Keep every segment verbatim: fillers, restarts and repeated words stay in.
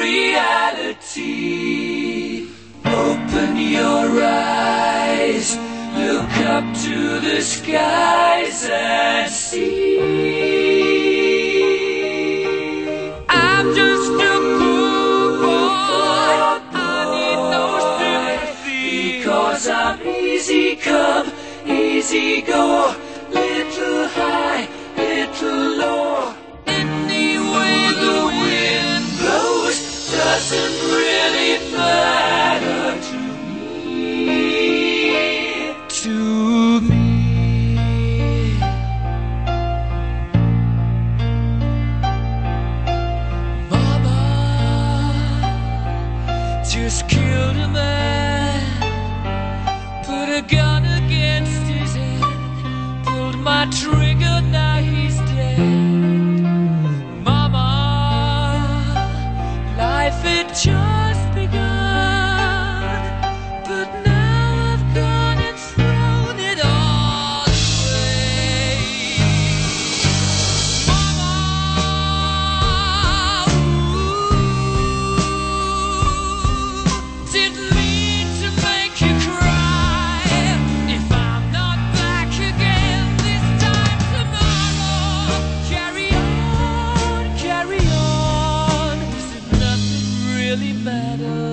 reality. Open your eyes, look up to the skies and see. I'm just a poor boy, I need no sympathy, because I'm easy come, easy go, little high, little low. Any way the wind blows doesn't really matter to me, to me. Mama just killed a man, put a gun against his head, pulled my trigger, now he's dead. Mama, life had just begun, but now I've gone and thrown it all away. Mama, ooh, didn't mean to make you cry. If I'm not back again this time tomorrow, carry on, carry on, as if nothing really matters.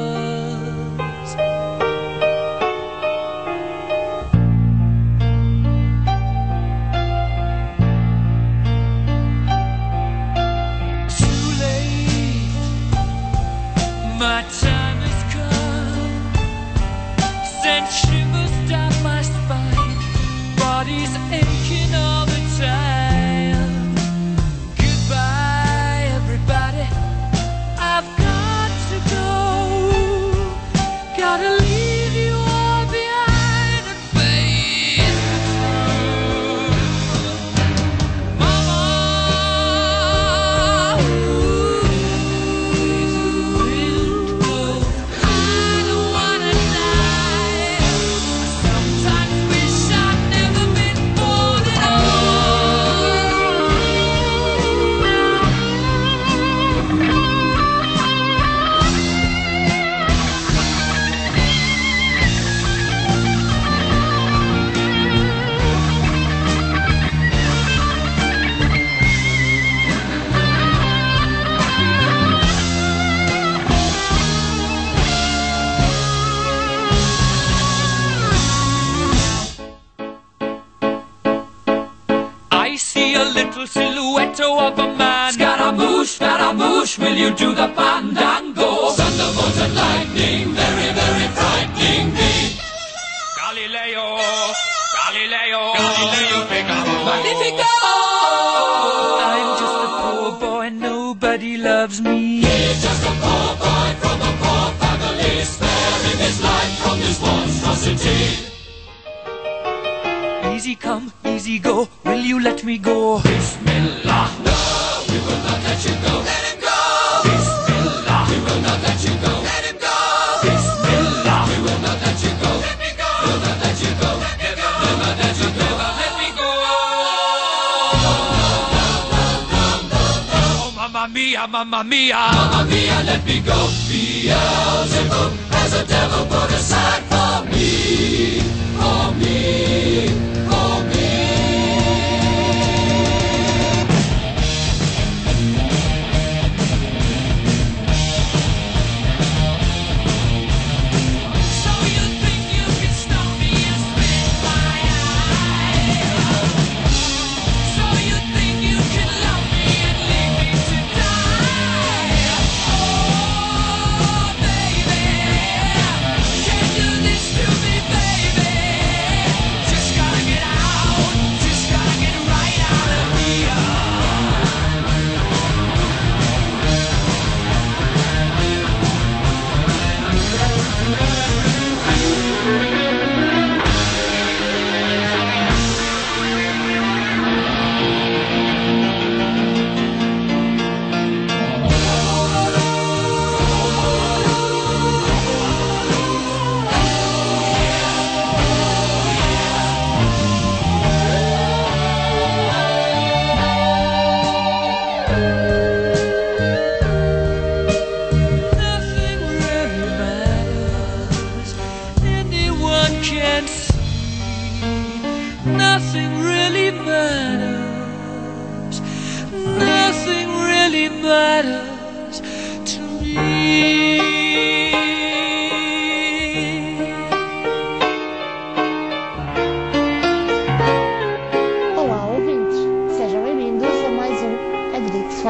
Too late, my time has come, sent shivers down my spine, body's aching all the time. Goodbye, everybody, I've got to go, gotta leave you all behind and face through. Mama, ooh, I don't wanna die. I sometimes wish I'd never been born at I see a little silhouette of a man. Scaramouche, Scaramouche, will you do the fandango? Thunderbolt and lightning, very, very frightening me. Galileo, Galileo, Galileo Figaro, Magnifico! I'm just a poor boy, nobody loves me. He's just a poor boy from a poor family, sparing his life from this monstrosity. Easy come, easy go, will you let me go? Bismillah, no, we will not let you go. Let him go! Bismillah, we will not let you go. Let him go! Bismillah, we will not let you go. Let me go! We'll not let you go. Let me go! We'll not let you go. Let me go! Oh, mamma mia, mamma mia, mamma mia, let me go. Beelzebub has a devil put aside for me, for me, for me. So you think you can stop me and spit my eye? So you think you can love me and leave me to die? Oh, baby, can't do this to me, baby. Just gotta get out, just gotta get right out of here.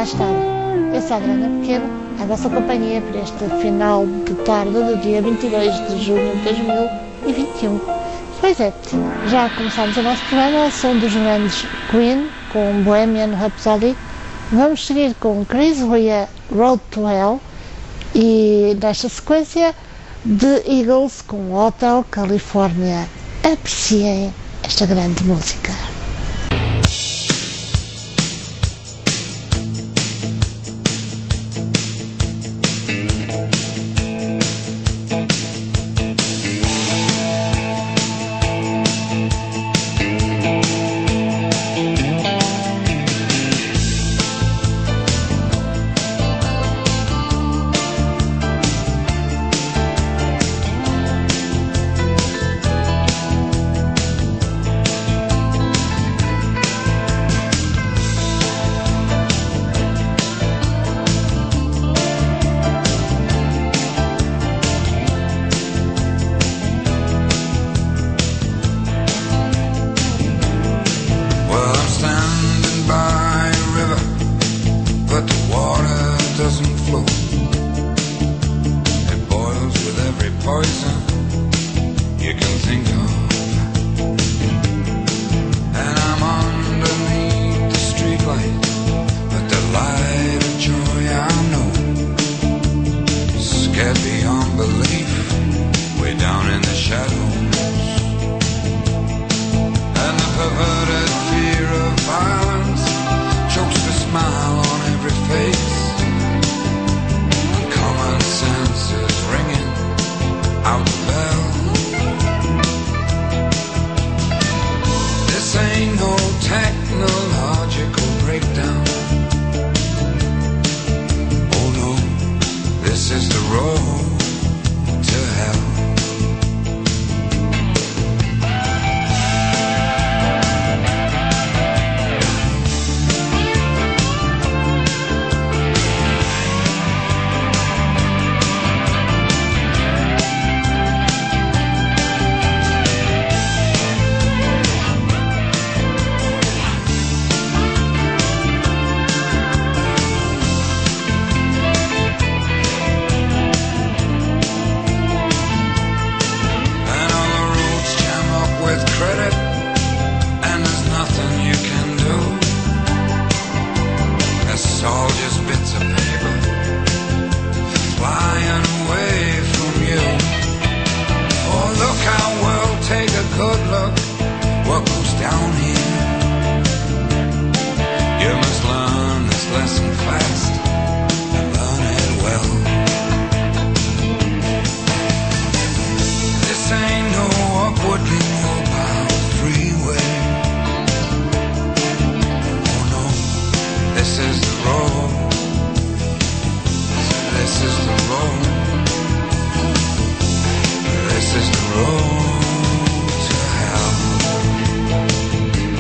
está. Eu sou a Adriana Pequeno, a vossa companhia para este final de tarde do dia vinte e dois de junho de dois mil e vinte e um. Pois é, já começámos o nosso programa ao som dos grandes Queen com Bohemian Rhapsody. Vamos seguir com Chris Rea, Road to Hell, e nesta sequência The Eagles com Hotel California. Apreciem esta grande música. This is the road to hell.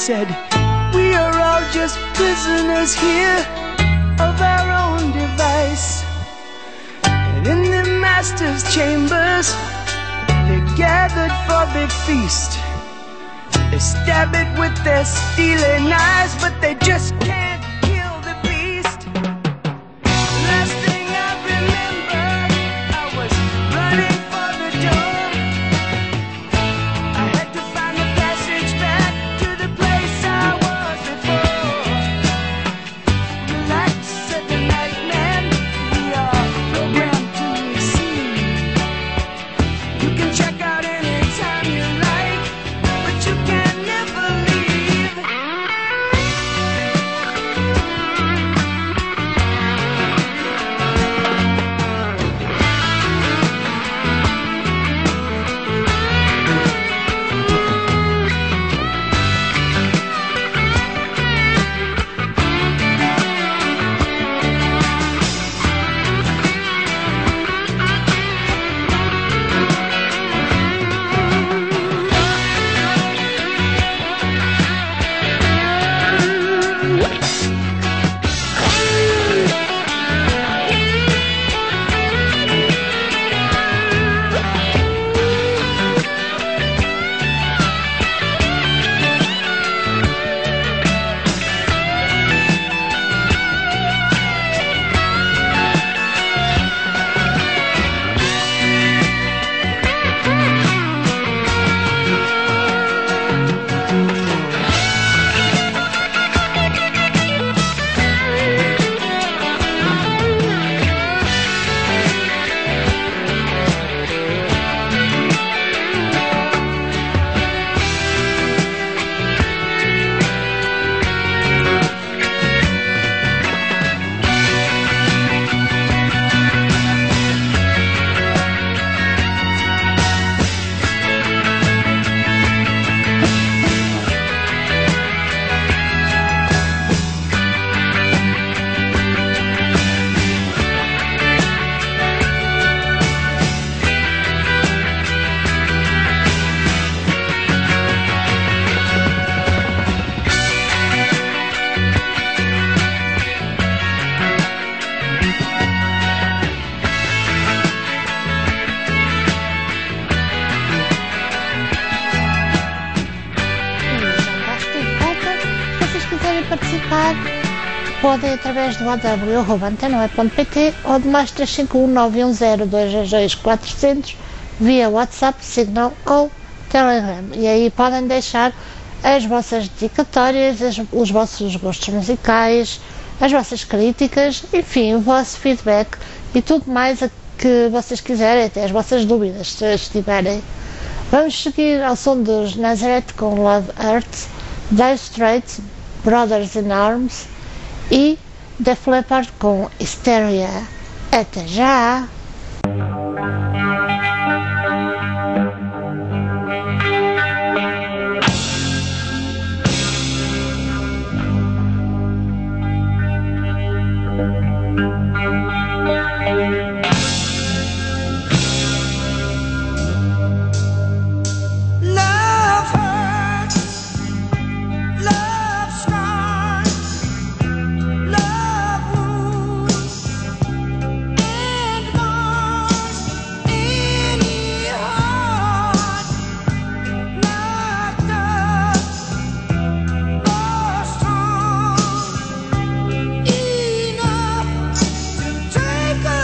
said, we are all just prisoners here of our own device. And in the master's chambers, they gathered for a big feast. They stab it with their steely knives, but they just can't kill the beast. Last thing I remember, I was running for the door. I had to find the passage back to the place I was before. Relax, said the nightman, we are programmed to receive. You can check out anytime you like, but you can never leave. Participar, podem através do w arroba antena ponto pt ou de mais três cinco um nove um zero dois dois dois quatro zero zero via WhatsApp, Signal ou Telegram. E aí podem deixar as vossas dedicatórias, as, os vossos gostos musicais, as vossas críticas, enfim, o vosso feedback e tudo mais a que vocês quiserem, até as vossas dúvidas, se as tiverem. Vamos seguir ao som dos Nazareth com Love Hurts, Dire Straits, Brothers in Arms e Def Leppard com Hysteria. Até já! Take a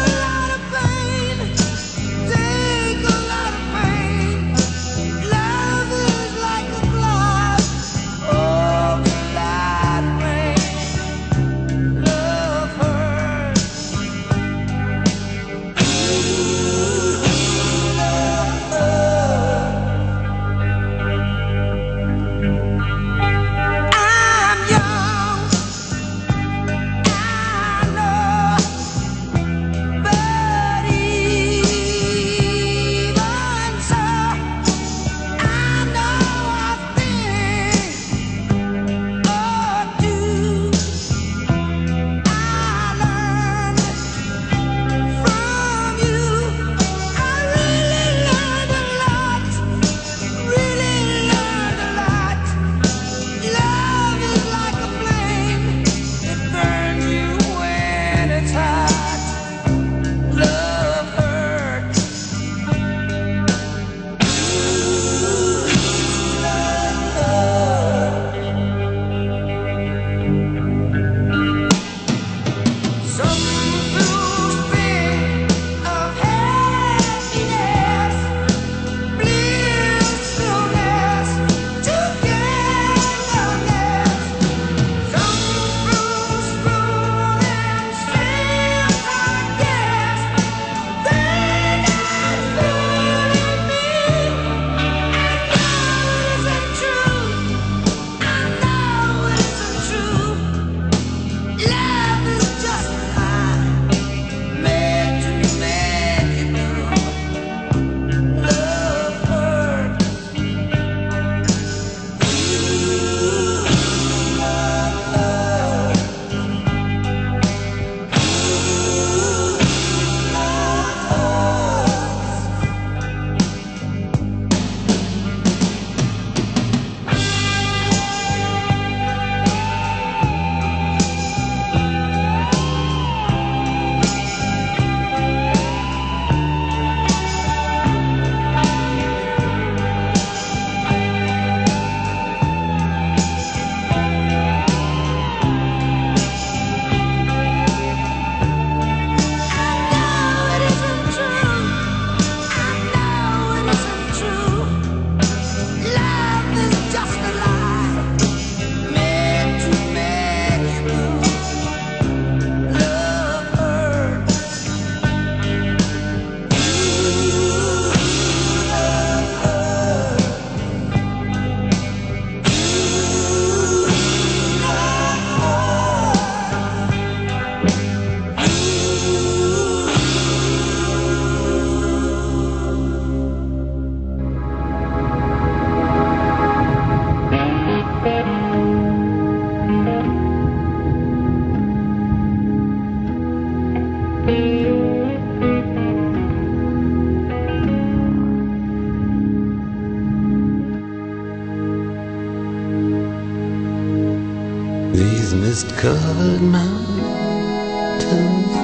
mist-covered mountains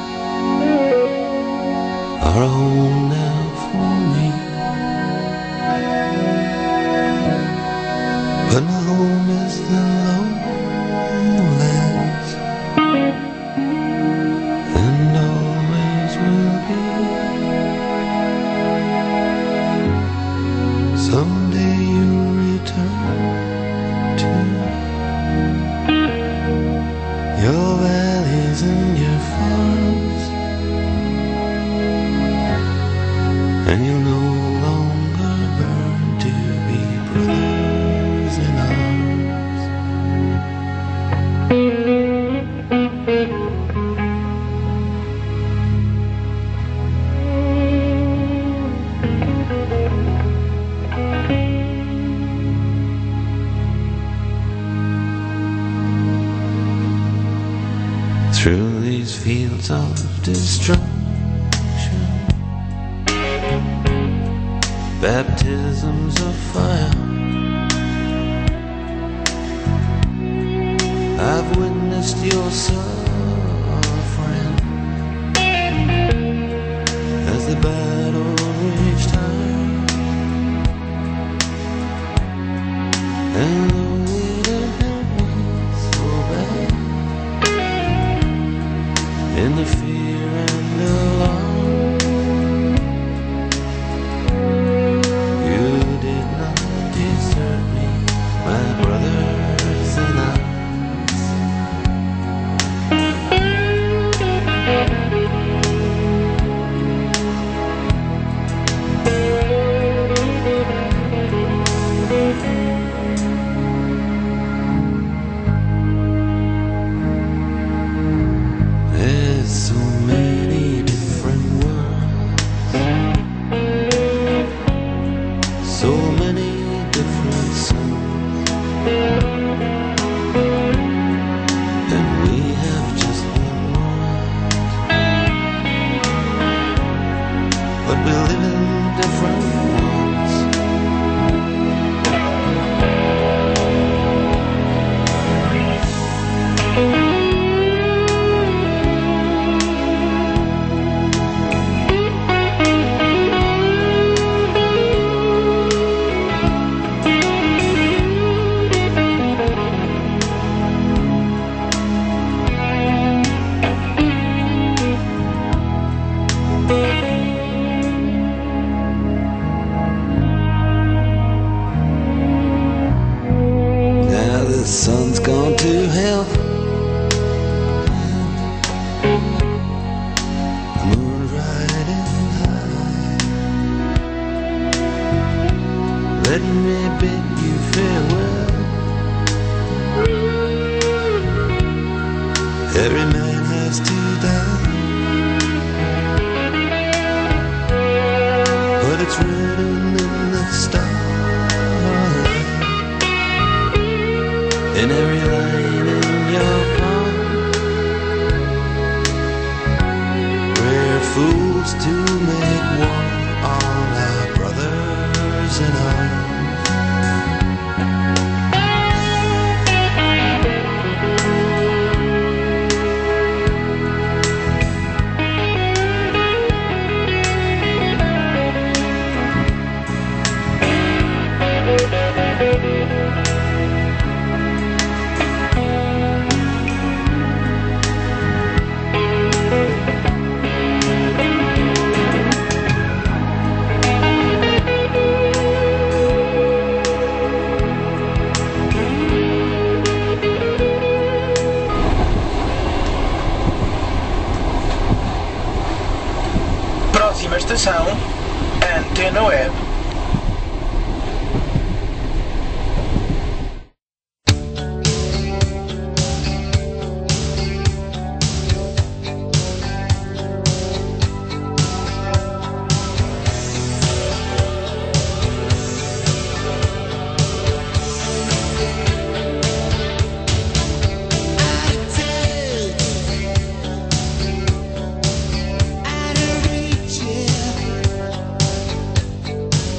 are home now for me. But my home is the lowlands, and always will be. Someday you'll return to your valleys and your farms, and you'll no longer burn to be brothers in arms. Through these fields of destruction, baptisms of fire, I've witnessed your suffering as the battle raged high, and though it had hurt me so bad, in the fear and alarm, you did not desert me, my brothers in arms. There's so many different worlds, so many different suns, and we have just one world, but we live in different ones. Now the sun's gone to hell, the moon's riding high. Let me bid you farewell. Every man has to die, but it's written in the stars, in every line in your palm. We're fools to make war on our brothers in arms. Próxima estação, Antena Web. Out of reach, yeah.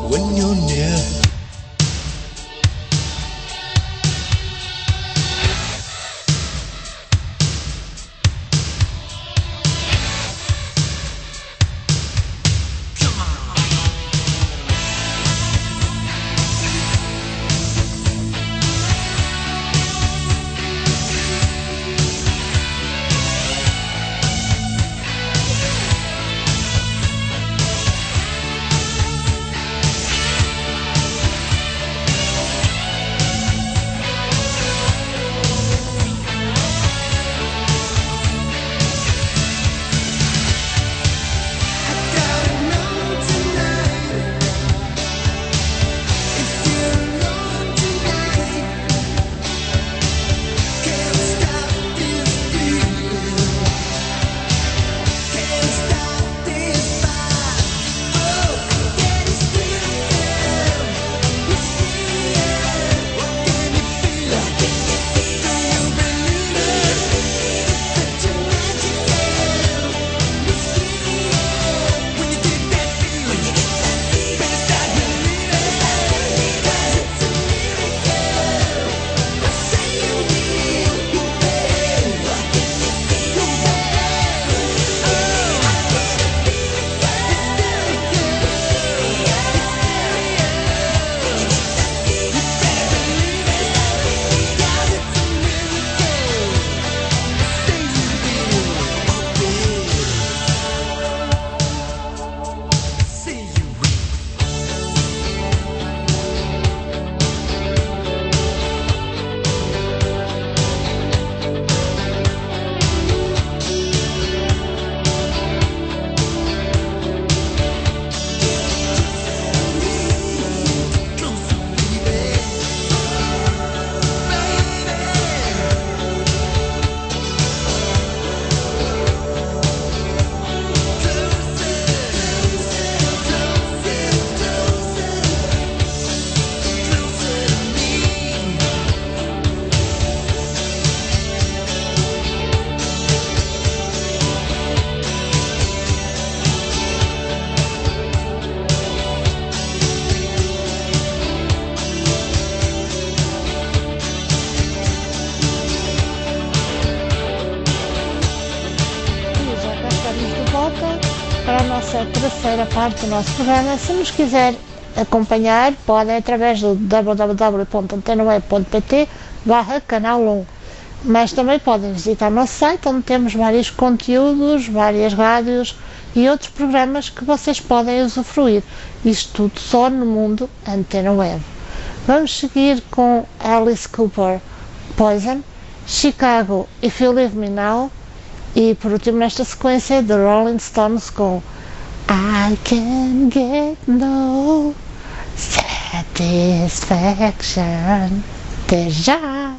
when you're near. Para a nossa terceira parte do nosso programa. Se nos quiser acompanhar, podem através do w w w ponto antena web ponto p t barra canal um, mas também podem visitar o nosso site, onde temos vários conteúdos, várias rádios e outros programas que vocês podem usufruir. Isto tudo só no mundo Antena Web. Vamos seguir com Alice Cooper, Poison, Chicago, If You Leave Me Now, e por último nesta sequência The Rolling Stones com I Can Get No Satisfaction. Até já!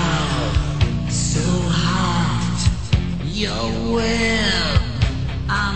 Your will, I'm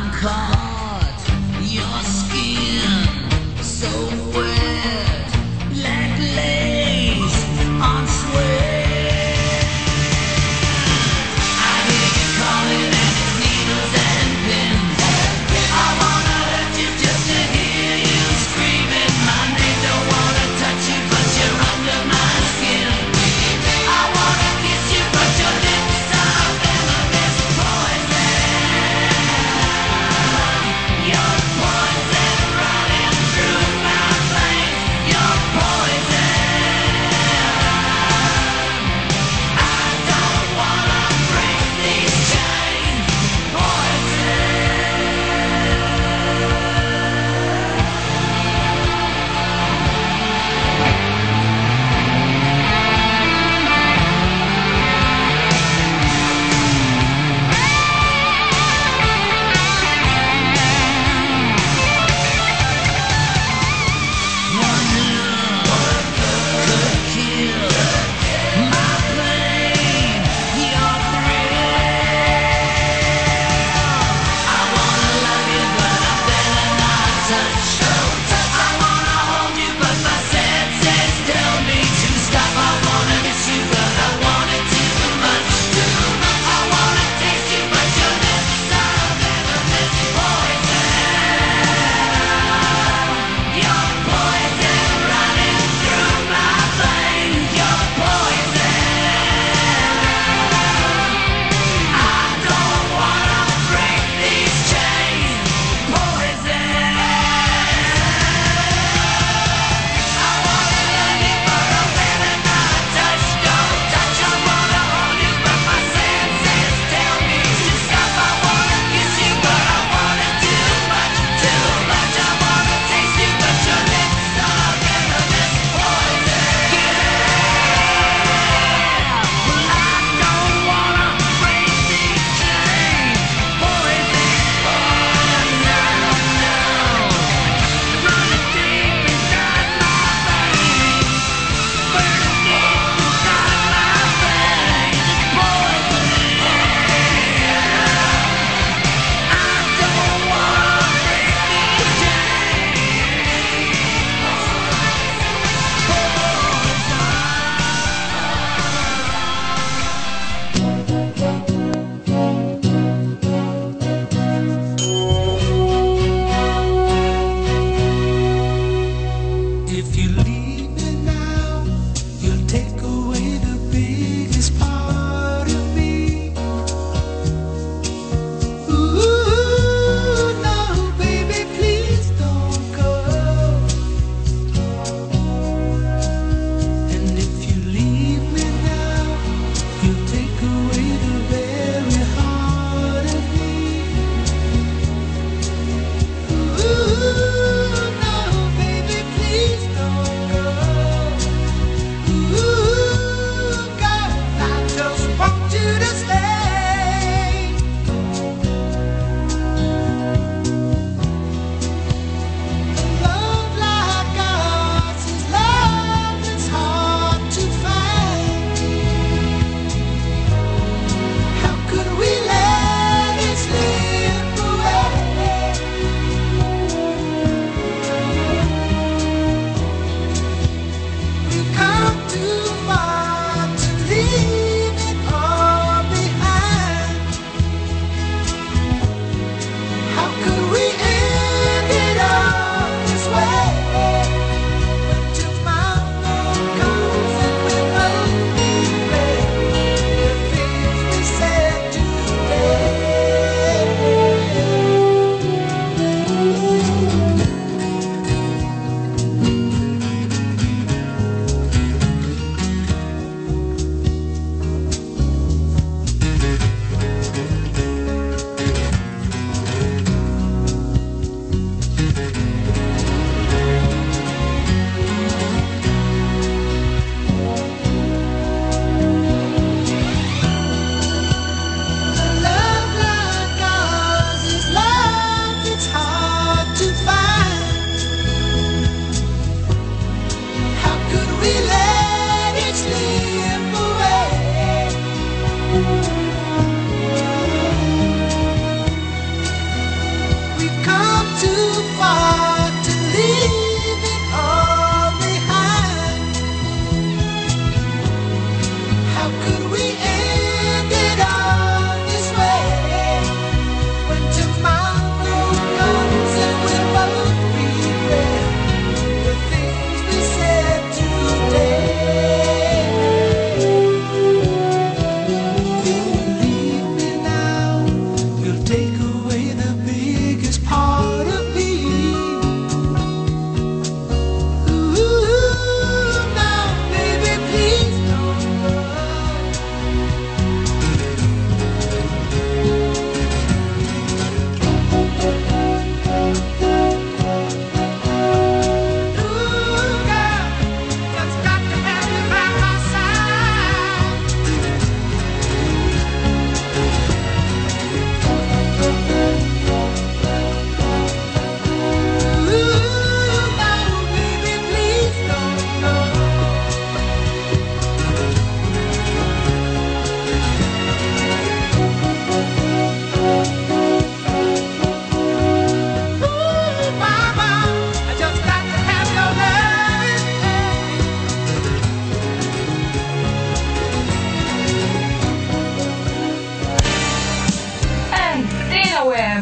Web.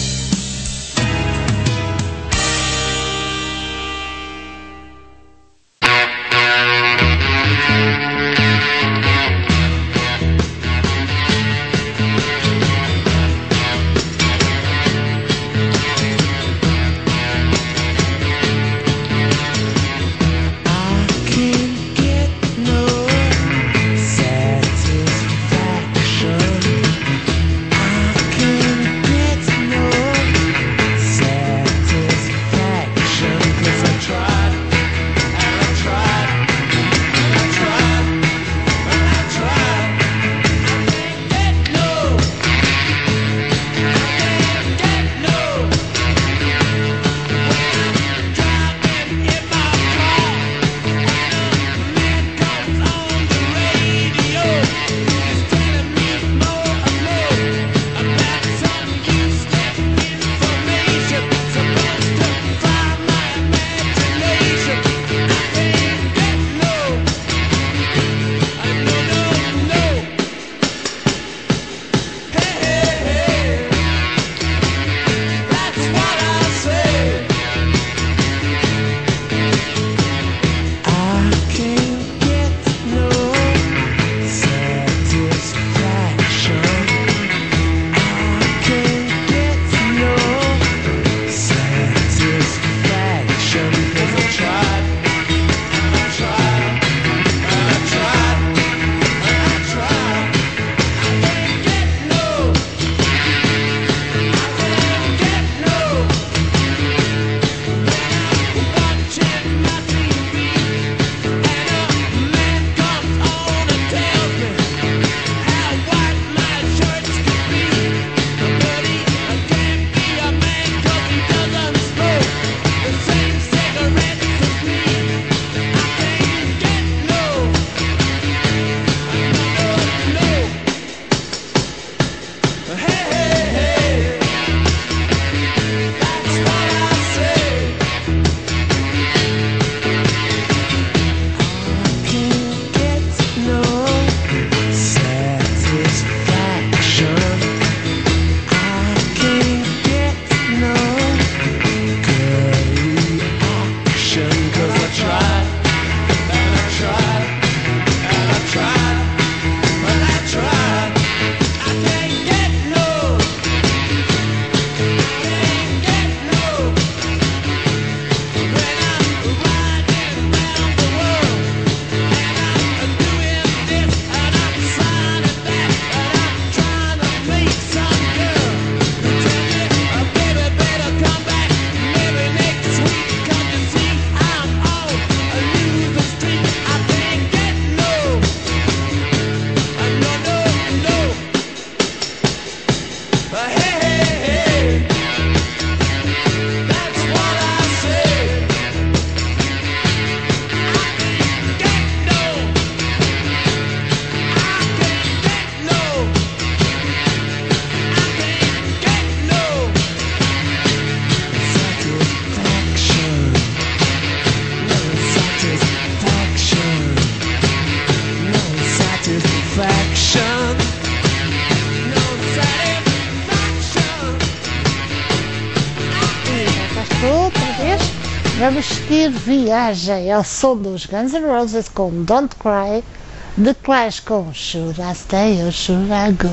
Vamos seguir viagem ao som dos Guns N' Roses com Don't Cry, The Clash com Should I Stay or Should I Go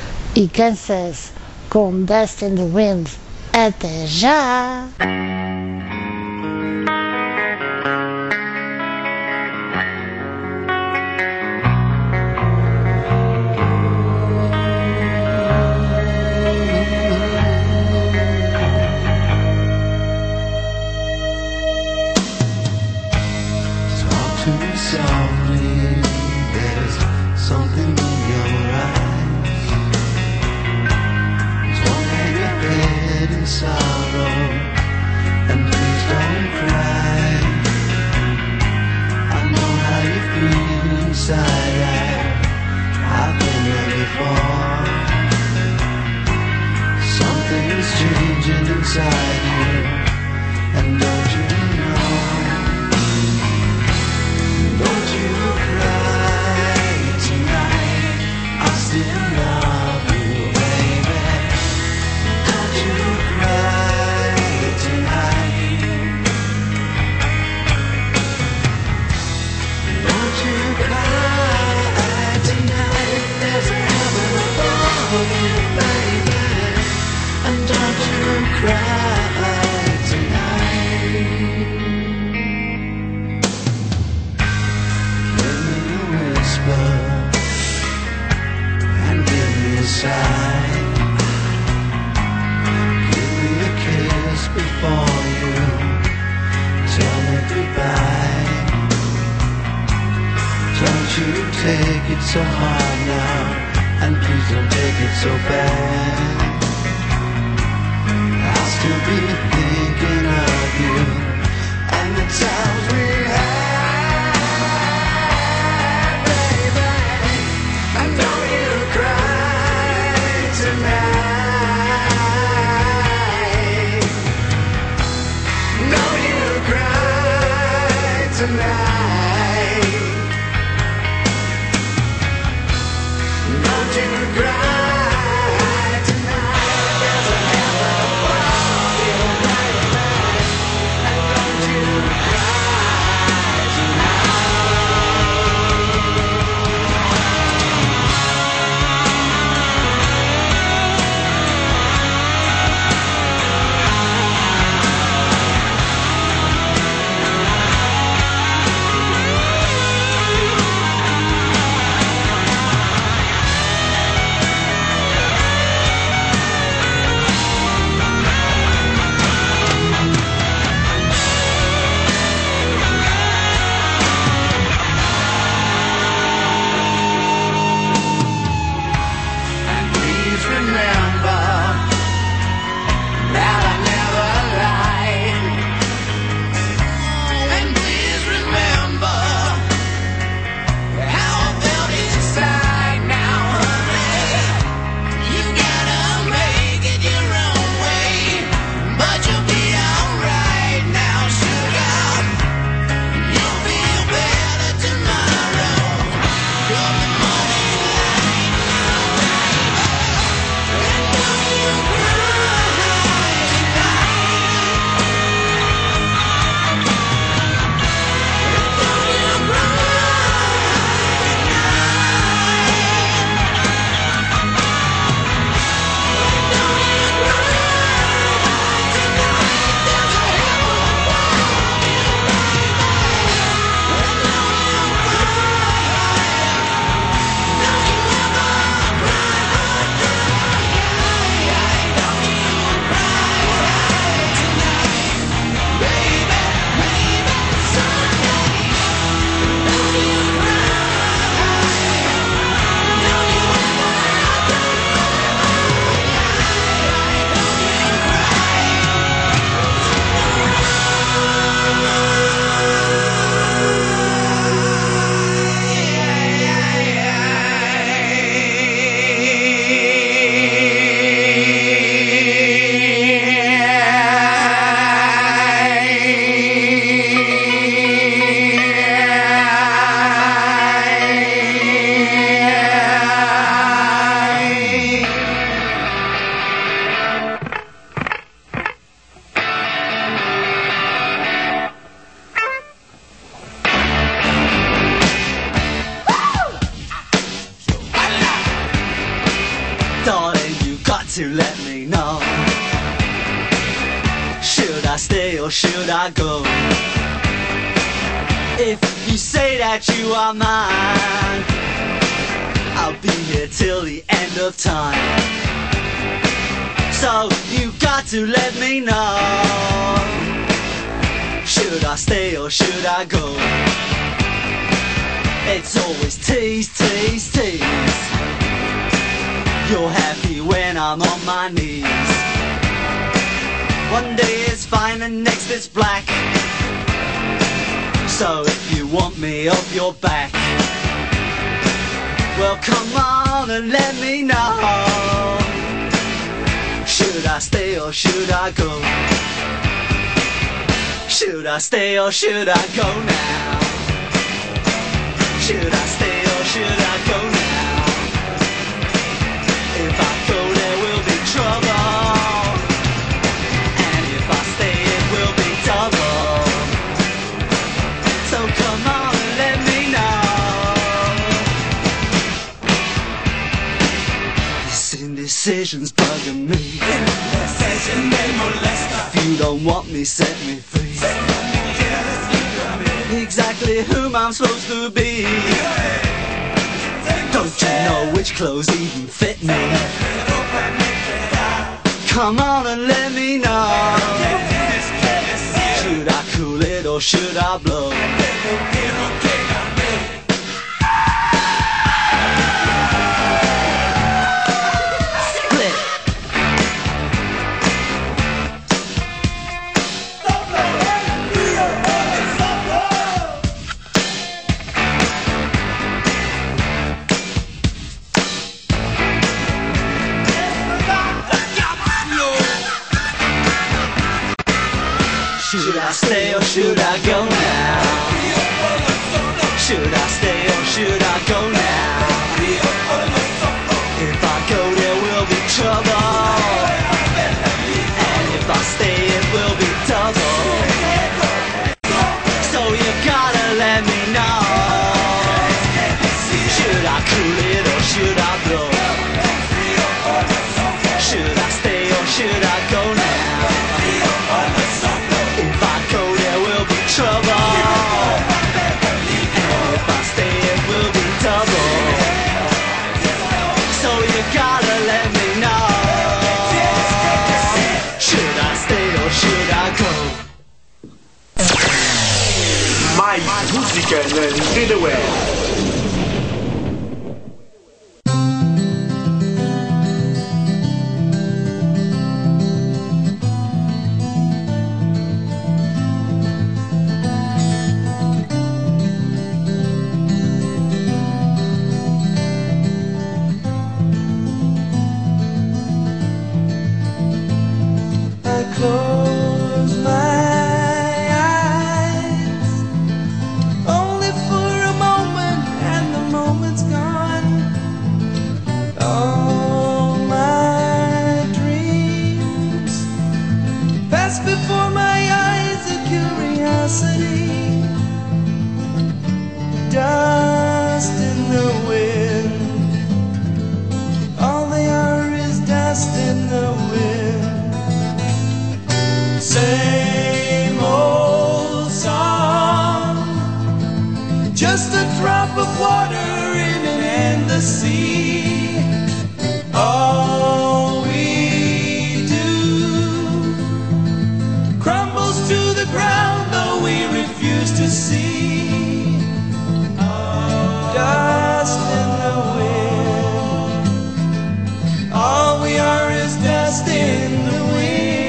e Kansas com Dust in the Wind. Até já! Softly, there's something in your eyes. Don't hang your head in sorrow, and please don't cry. I know how you feel inside. I've been there before. Something's changing inside you, and don't you know? Don't you cry tonight, I still love you, baby. take it so hard now, and please don't take it so bad. I'll still be thinking of you and the times we had, baby. And don't you cry tonight. Don't you cry tonight. Don't you cry tonight. There's a heaven above you, baby. And don't you cry And please remember that I never lied. And please remember how I felt inside now, honey. You gotta make it your own way, but you'll be alright now, sugar. You'll feel better tomorrow. You'll be morning light now, baby. And don't you cry tonight. Don't you Darling, you got to let me know. Should I stay or should I go? If you say that you are mine, I'll be here till the end of time. So you got to let me know. Should I stay or should I go? It's always tease, tease, tease. You're happy when I'm on my knees. One day is fine and next is black. So if you want me off your back, well come on and let me know. Should I stay or should I go? Should I stay or should I go now? Should I stay or should I go now? If I go there will be trouble, and if I stay it will be double. So come on and let me know. This indecision's bugging me. If you don't want me, set me free. Exactly whom I'm supposed to be. Don't you know which clothes even fit me? Come on and let me know. Should I cool it or should I blow? Should I stay or should I go now? Should I stay or should I go now? If I go there will be trouble, and if I stay it will be double. So you gotta let me know. Should I cool it or should I blow? Should I stay or should I go now? If I go there will be trouble, and if I stay it will be double. So you gotta let me know. Should I stay or should I go? Mais música na Antena Web. Close my eyes, only for a moment, and the moment's gone. All my dreams pass before my eyes, a curiosity, dust in the wind. All they are is dust in the wind. Same old song, just a drop of water in an endless sea. All we do crumbles to the ground, though we refuse to see. Dust in the wind. All we are is dust in the wind.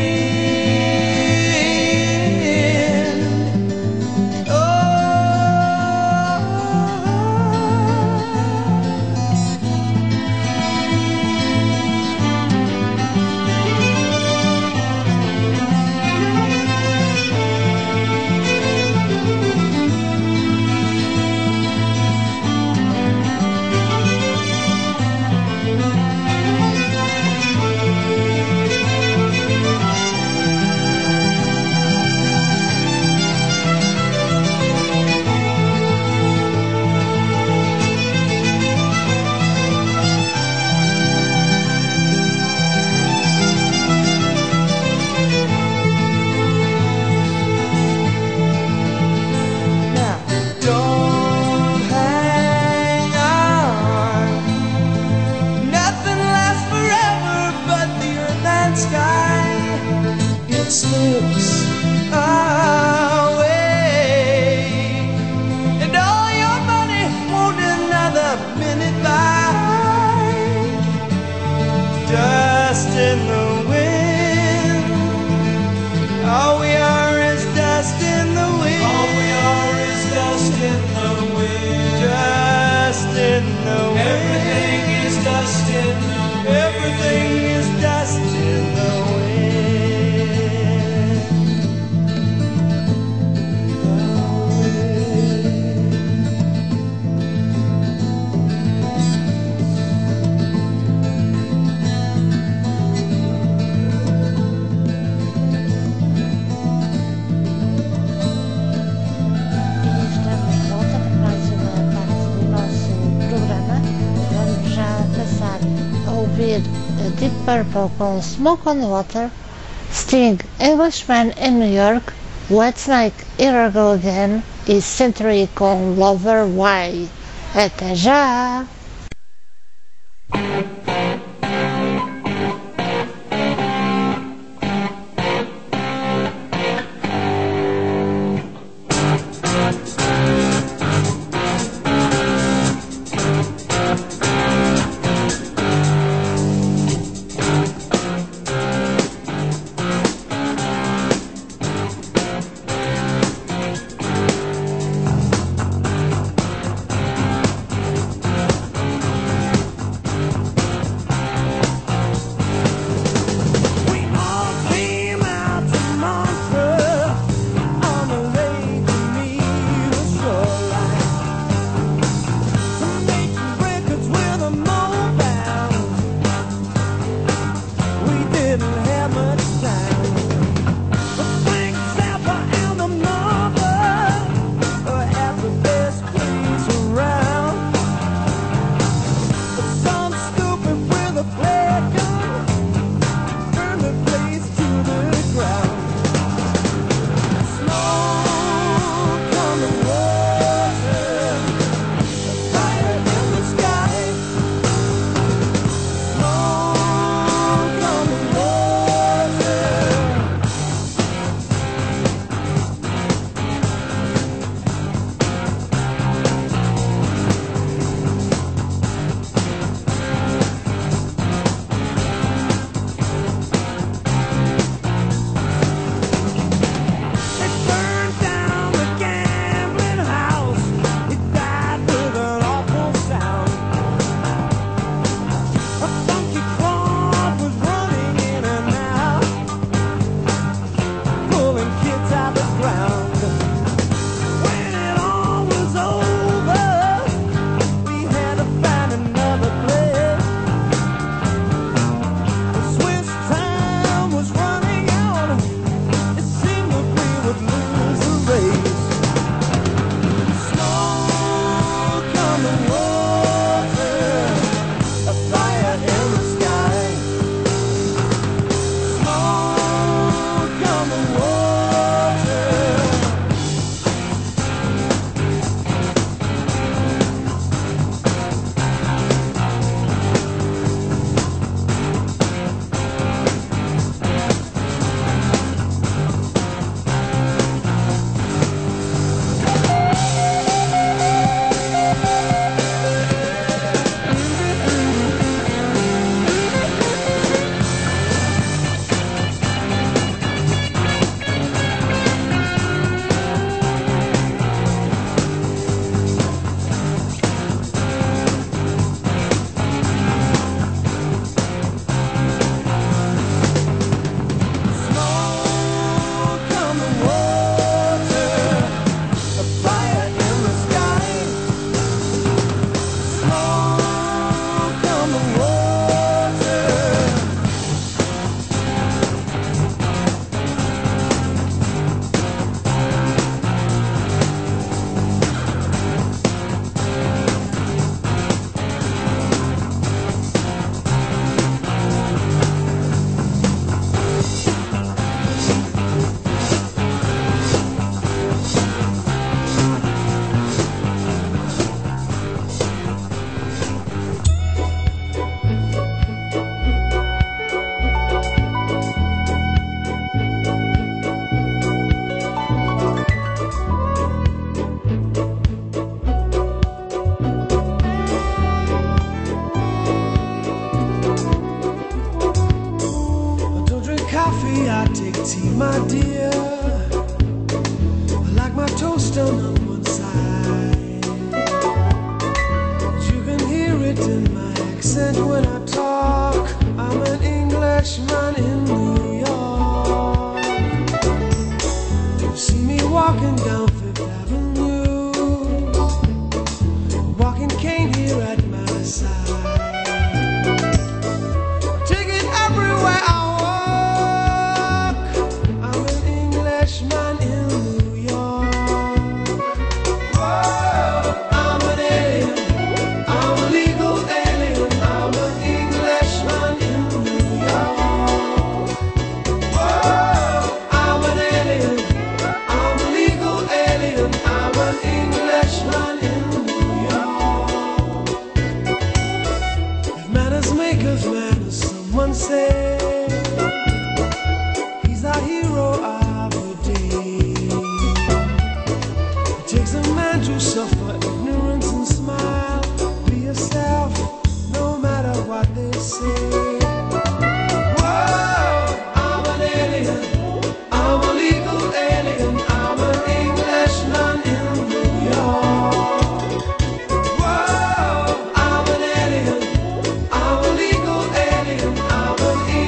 Slips away, and all your money won't another minute buy. Dust in the wind. All we are is dust in the wind. All we are is dust in the wind. Dust in the wind. Everything is dust in the wind. Everything is dust in the wind. Deep Purple com Smoke on Water, Sting, Englishman in New York, Whitesnake, Here I Go Again e Century com Lover Why. Até já! didn't have much time. But Frank Zappa and the Mothers are at the best place around. But some stupid with a flare gun burned the place to the ground. Smoke on the water, a fire in the sky. Smoke on the water. They burned down the gambling house. It died with an awful sound. A funky crowd was running in and out, pulling kids out the ground. When it all was over, we had to find another place. The Swiss time was running out. It seemed that we would lose the race. Smoke on the water, a fire in the sky. Smoke on the water. Smoke on the water, a fire in the sky. Smoke on the water. I don't drink coffee, I take tea, my dear. I like my toast on one side. You can hear it in my accent when I talk. I'm an Englishman in New York. You see me walking down Fifth Avenue, walking cane here at my side. Take it everywhere I walk. I'm an Englishman in New York. Whoa, I'm an alien. I'm a legal alien. I'm an Englishman in New York. Whoa, I'm an alien. I'm a legal alien. I'm an Englishman in New York. If manners make us manners, someone say he's our hero of the day. It takes a man to suffer ignorance and smile. Be yourself, no matter what they say. Whoa, I'm an alien. I'm a legal alien. I'm an Englishman in New York. Whoa, I'm an alien. I'm a legal alien. I'm an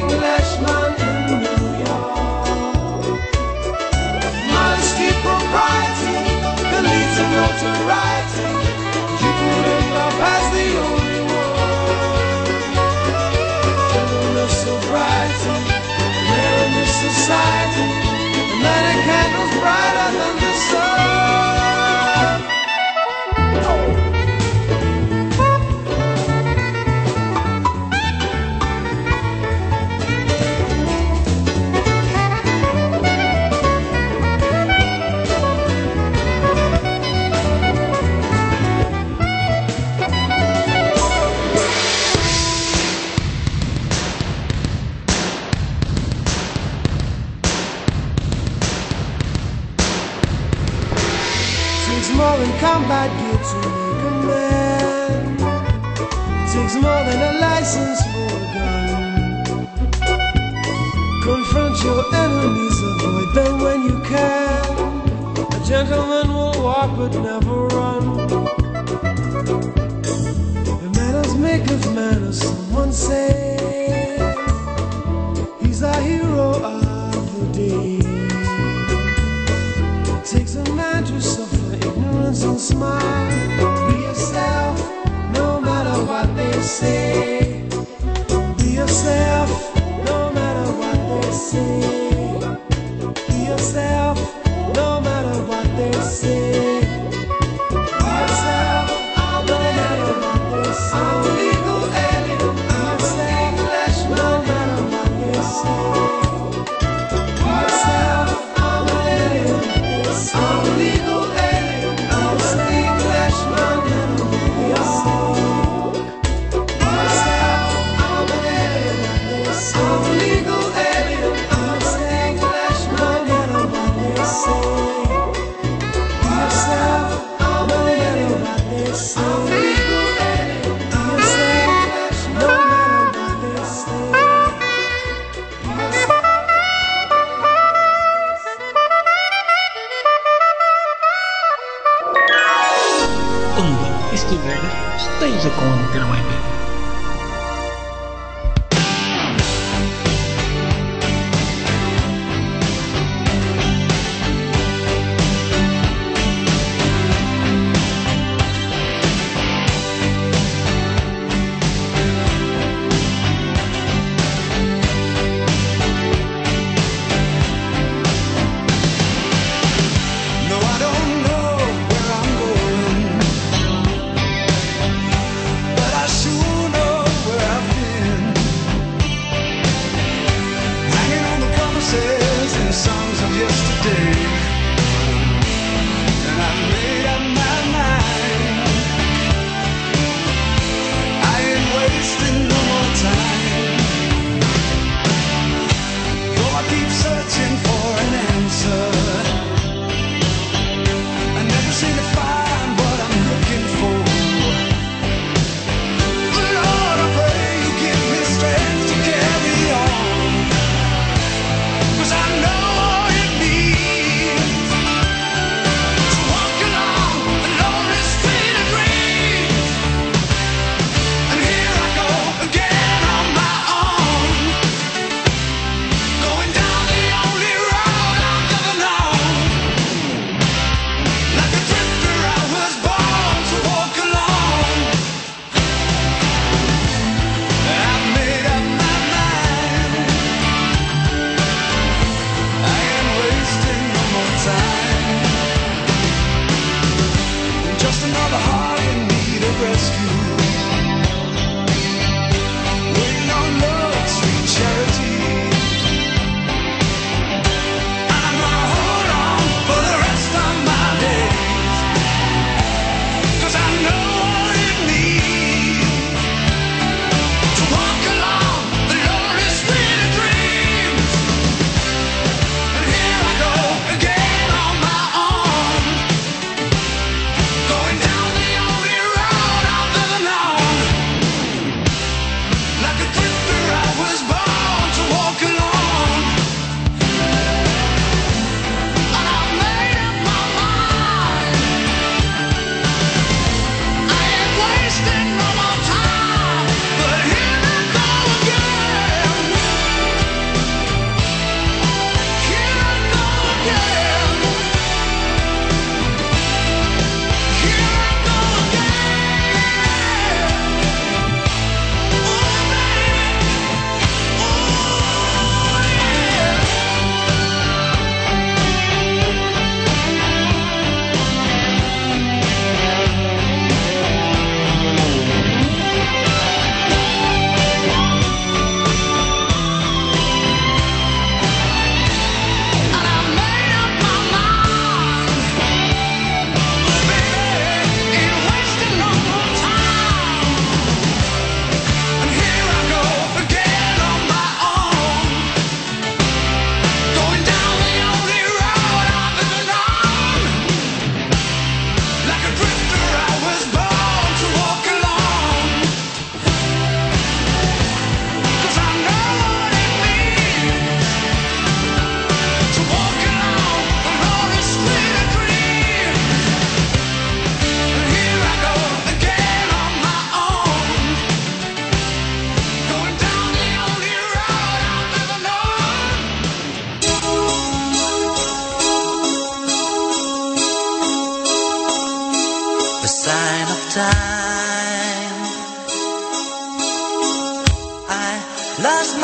more than combat gear to make a man. Takes more than a license for a gun. Confront your enemies, avoid them when you can. A gentleman will walk but never run. The manners make of manners, someone say. He's a hero of the day. Takes a man to suffer ignorance and smile. Be yourself, no matter what they say. Be yourself, no matter what they say. Be yourself, no matter what they say. Be yourself, no matter what they say. I'm a legal alien. Be yourself,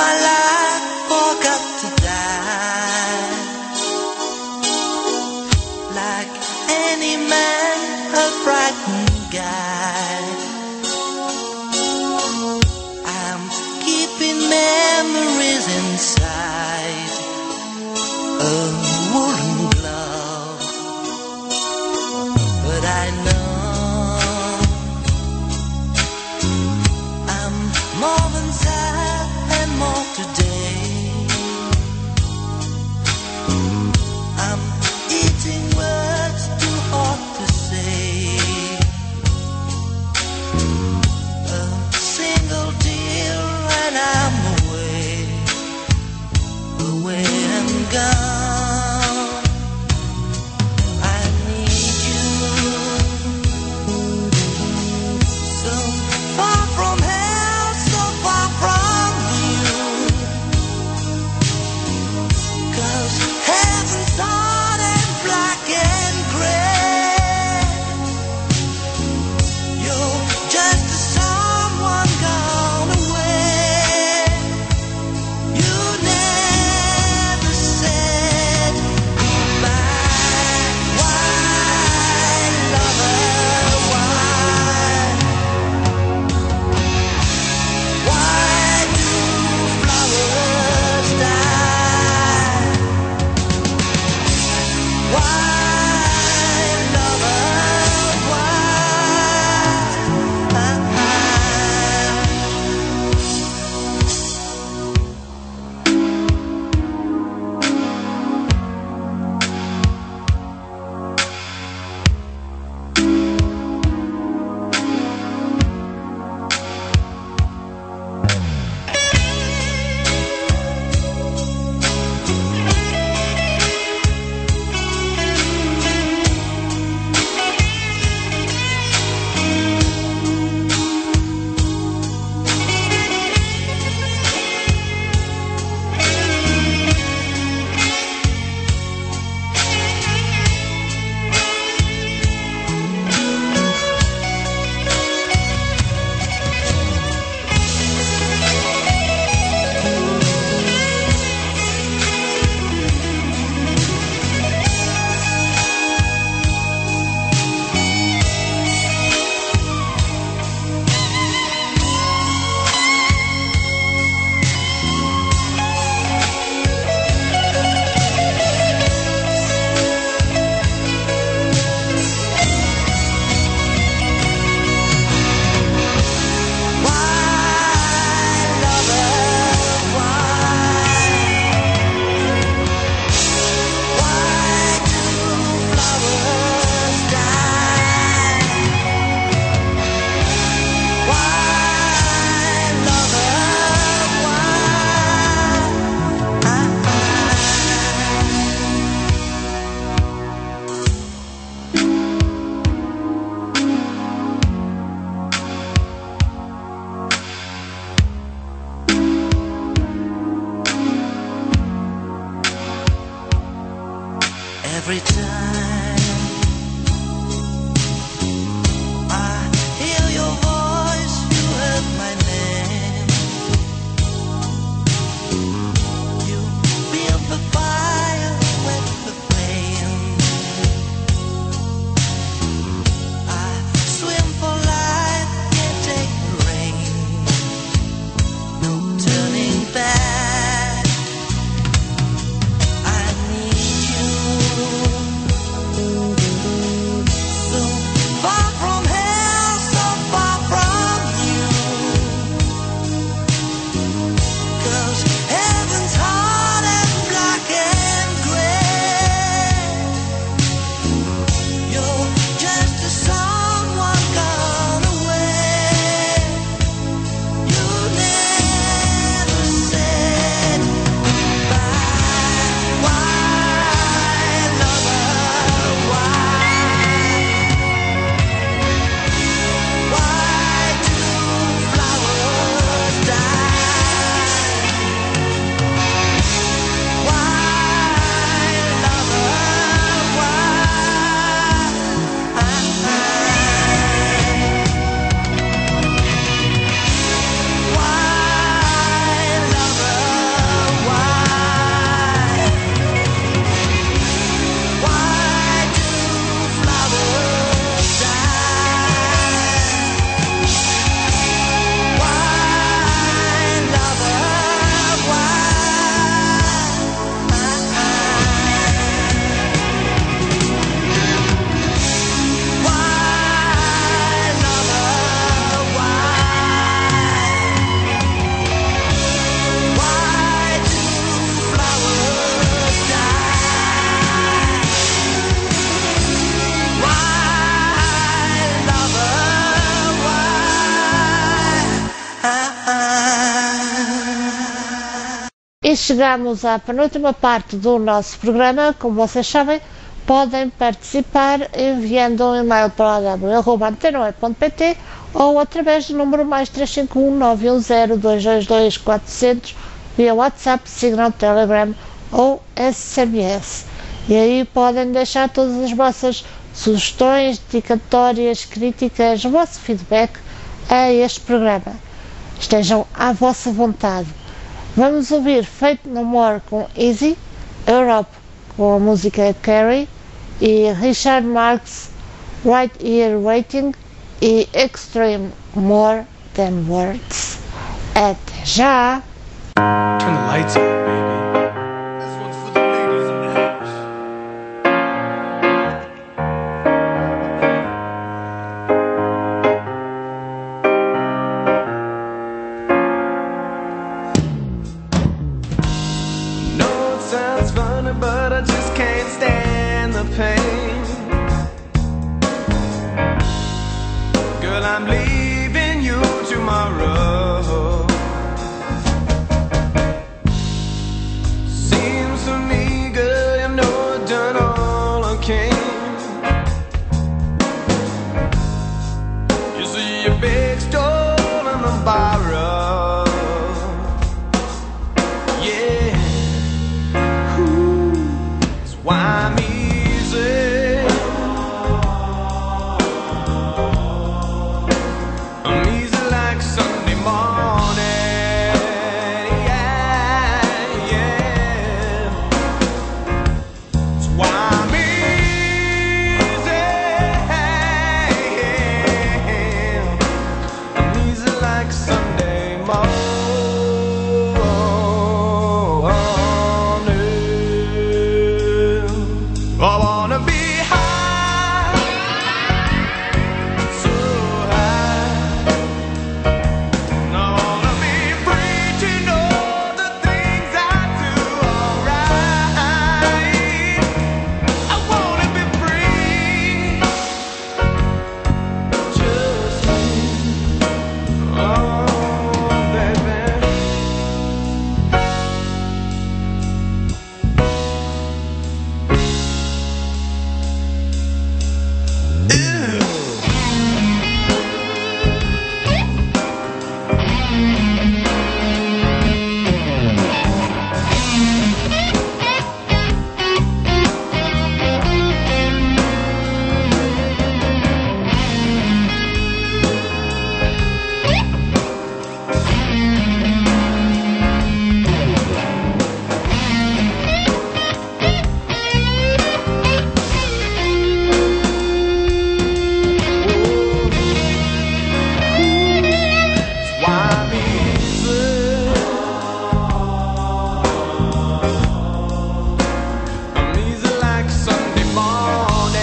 my life forgot to die. Like any man, a frightened guy. I'm keeping memories inside a woolen glove, but I know I'm more than sad and more today. I'm eating words too hard to say. A single tear and I'm away, away and gone. I need you, so far from hell, so far from you. 'Cause heaven's hard and black and gray. You're just someone gone away. You never said goodbye. Why, lover, why? Why do flowers die? Why, lover, why? Every time I hear your voice, you heard my name. You build the fire with the flame. I swim for life, can't take the rain. No turning back. I need you. E chegamos à penúltima parte do nosso programa. Como vocês sabem, podem participar enviando um e-mail para w arroba antena web ponto p t ou através do número mais três cinco um nove um zero dois dois dois quatro zero zero via WhatsApp, Signal, Telegram ou S M S. E aí podem deixar todas as vossas sugestões, dedicatórias, críticas, o vosso feedback a este programa. Estejam à vossa vontade. Vamos ouvir Fate No More com Easy, Europe com a música Carrie e Richard Marx, Right Here Waiting e Extreme More Than Words. Até já! Turn the lights on, baby. This one's for the ladies in the house. No, it sounds funny, but I just can't stand the pain. Girl, I'm leaving you tomorrow. Seems to me, girl, you know I've done all I can. You see your big stole and the borrow. Yeah. Ooh. That's why I'm easy. I'm easy like Sunday morning. Yeah, yeah. That's why I'm easy. I'm easy like Sunday morning. I wanna be high, so high. And I wanna be free to know the things I do alright. I wanna be free, just me. Oh, baby. Why I'm easy. I'm easy like Sunday morning.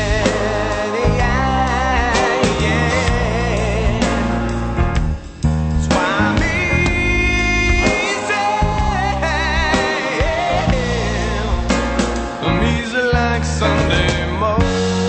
Yeah, yeah. That's why I'm easy. I'm easy like Sunday morning.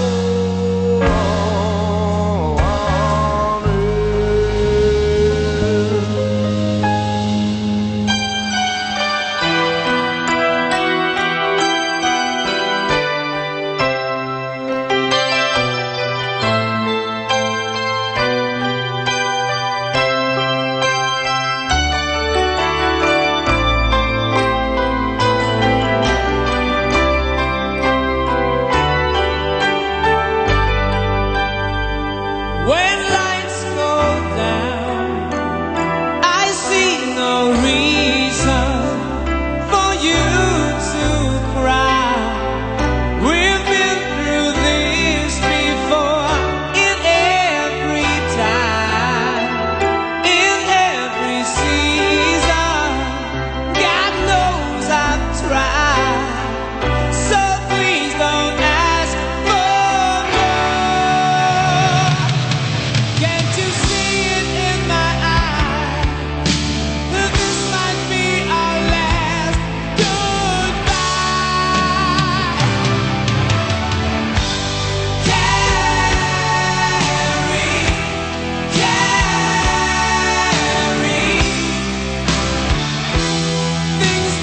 When lights go down, I see no reason for you to cry. We've been through this before, in every time, in every season. God knows I've tried, so please don't ask for more. Can't you see it in my eyes? That this might be our last goodbye. Carrie, Carrie, things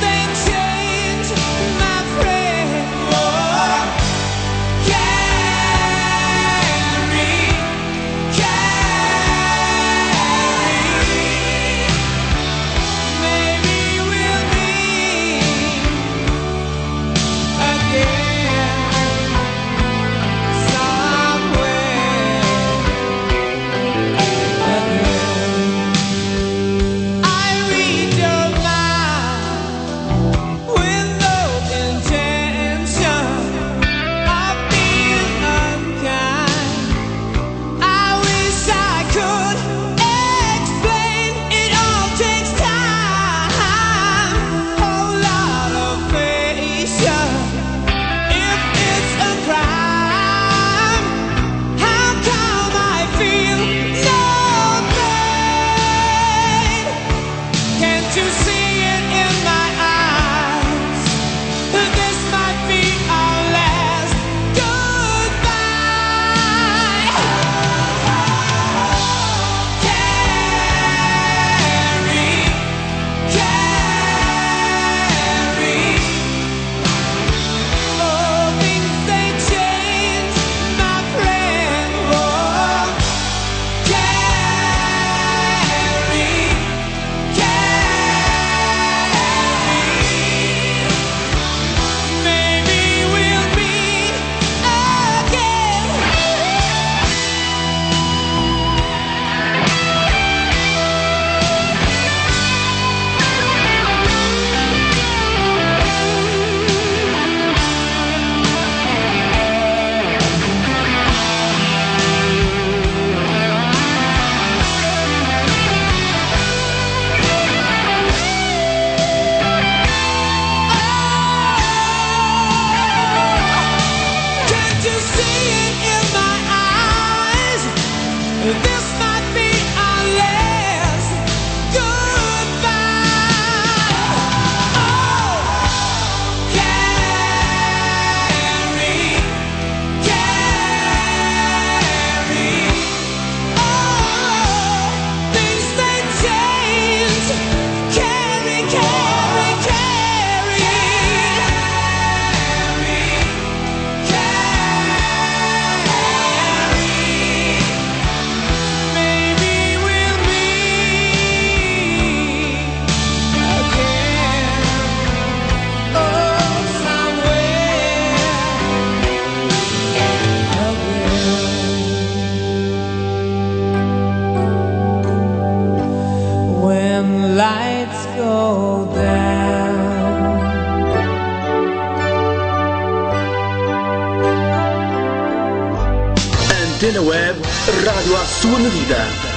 Antena Web Rádio à sua medida.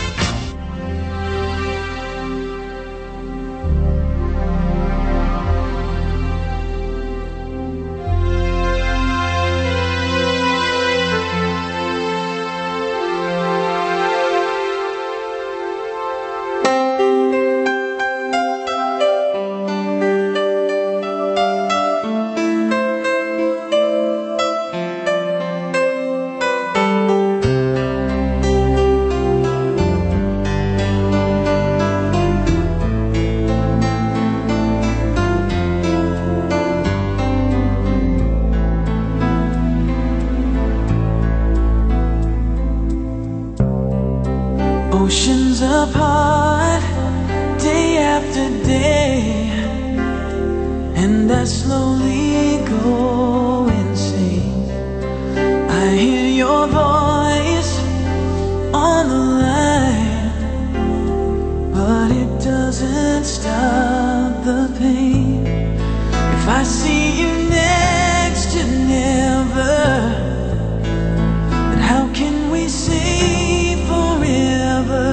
Oceans apart, day after day, and I slowly go insane. I hear your voice on the line, but it doesn't stop the pain. If I see you next to never, then how can we say forever?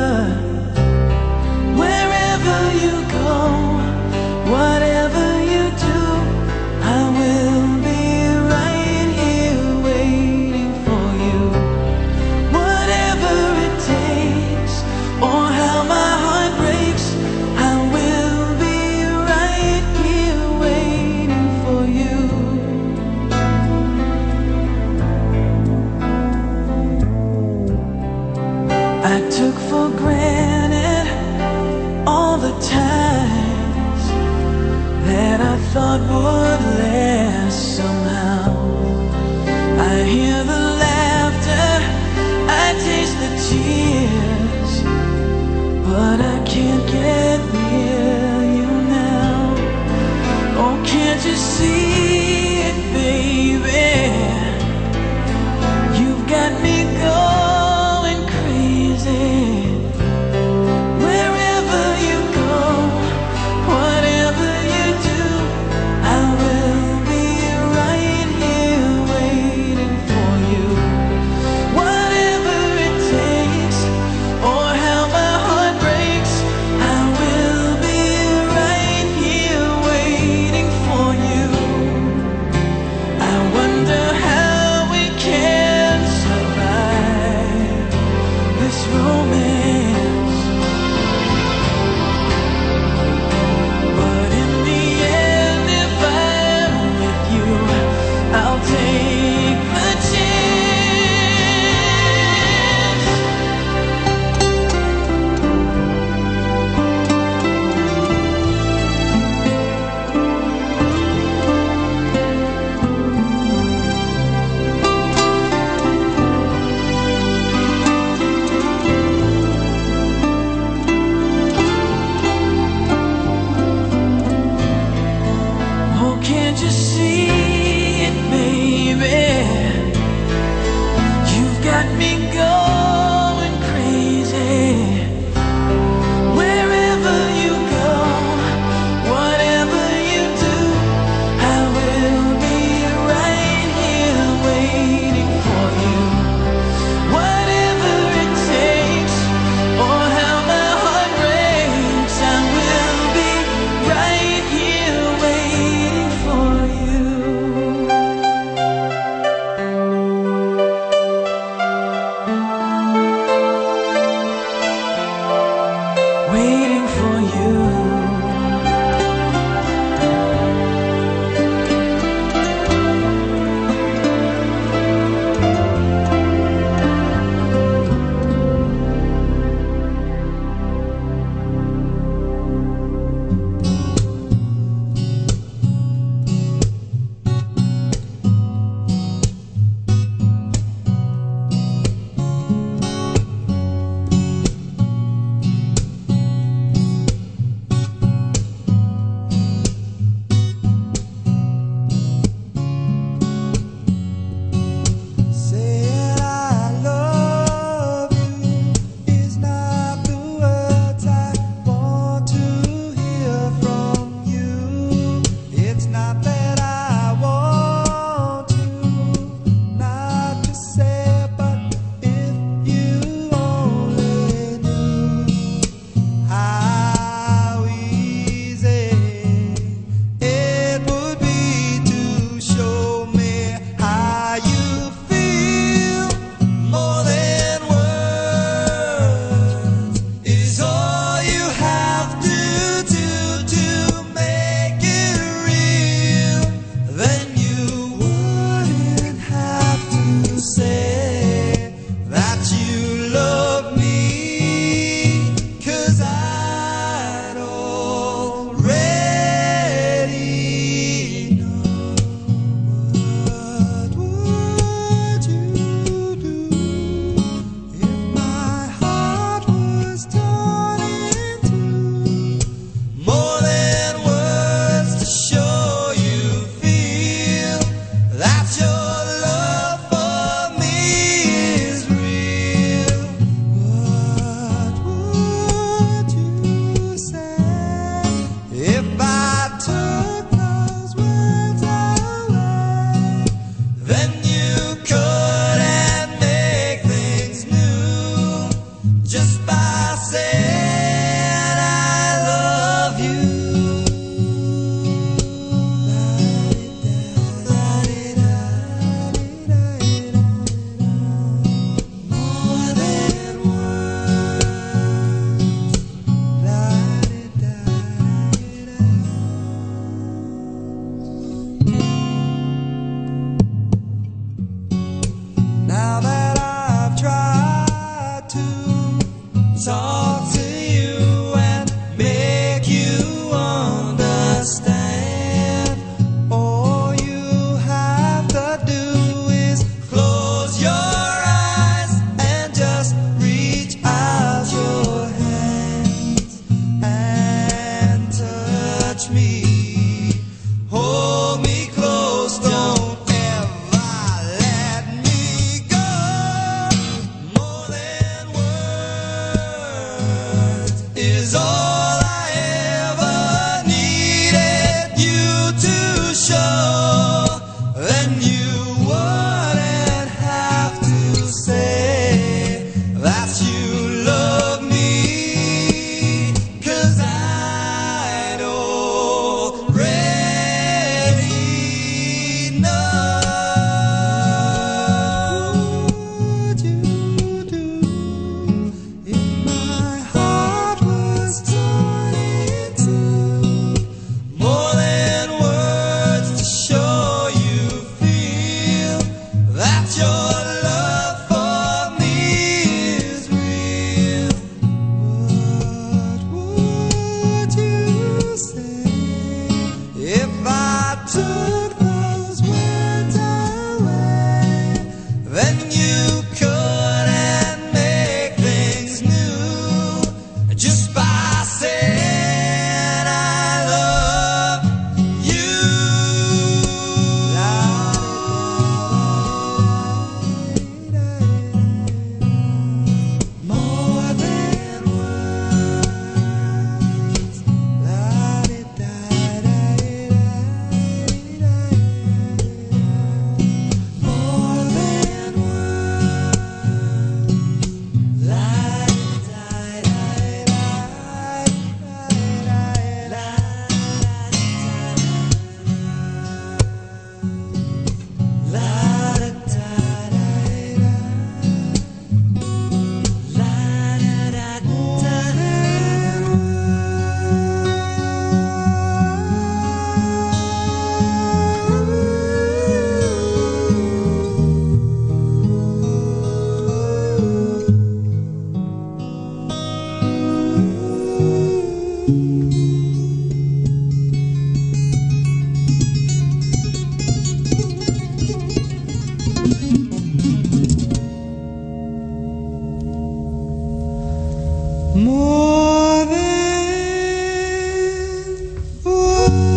Wherever you go, whatever you do, I will be right here waiting for you. Whatever it takes, or how my heart breaks, I will be right here waiting for you. I took for granted all the times that I thought would last somehow. I hear the laughter, I taste the tears, but I can't get near you now. Oh, can't you see it, baby? You've got me going crazy. Wherever you go, whatever you do, I will be right here waiting for you. Whatever it takes, or how my heart breaks, I will be right here waiting for you. I wonder how we can survive this romance, but in the end, if I'm with you, I'll take the chance. Oh, can't you see it, baby? You've got me going crazy. Wherever you go, whatever you do, I will be right here waiting for you. Whatever it takes, or how my heart breaks, I will be right here waiting for you. Hold me close, don't ever let me go. More than words is all I ever needed you to show. Then you wouldn't have to say that you love me, 'cause I'd already know. What would you do if my heart was torn in two? More than words to show you feel that your love for me is real. What would you say if I took those words away? Then you couldn't make things new just by saying I love you. More than words. More than More than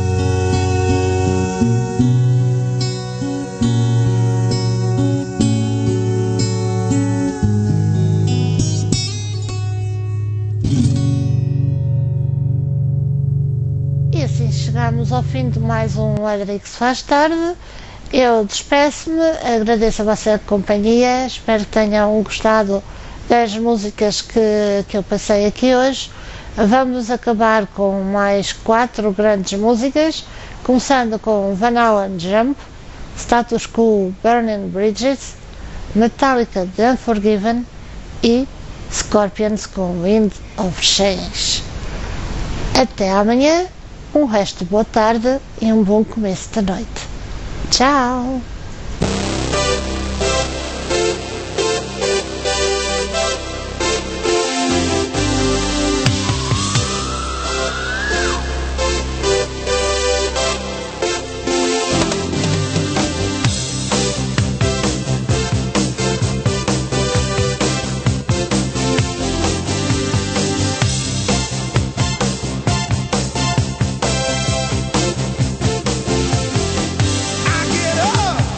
E assim chegamos ao fim de mais um Adrix Faz Tarde. Eu despeço-me, agradeço a vossa companhia, espero que tenham gostado das músicas que, que eu passei aqui hoje. Vamos acabar com mais quatro grandes músicas, começando com Van Halen Jump, Status Quo Burning Bridges, Metallica The Unforgiven e Scorpions com Wind of Change. Até amanhã, um resto de boa tarde e um bom começo da noite. Tchau! I get up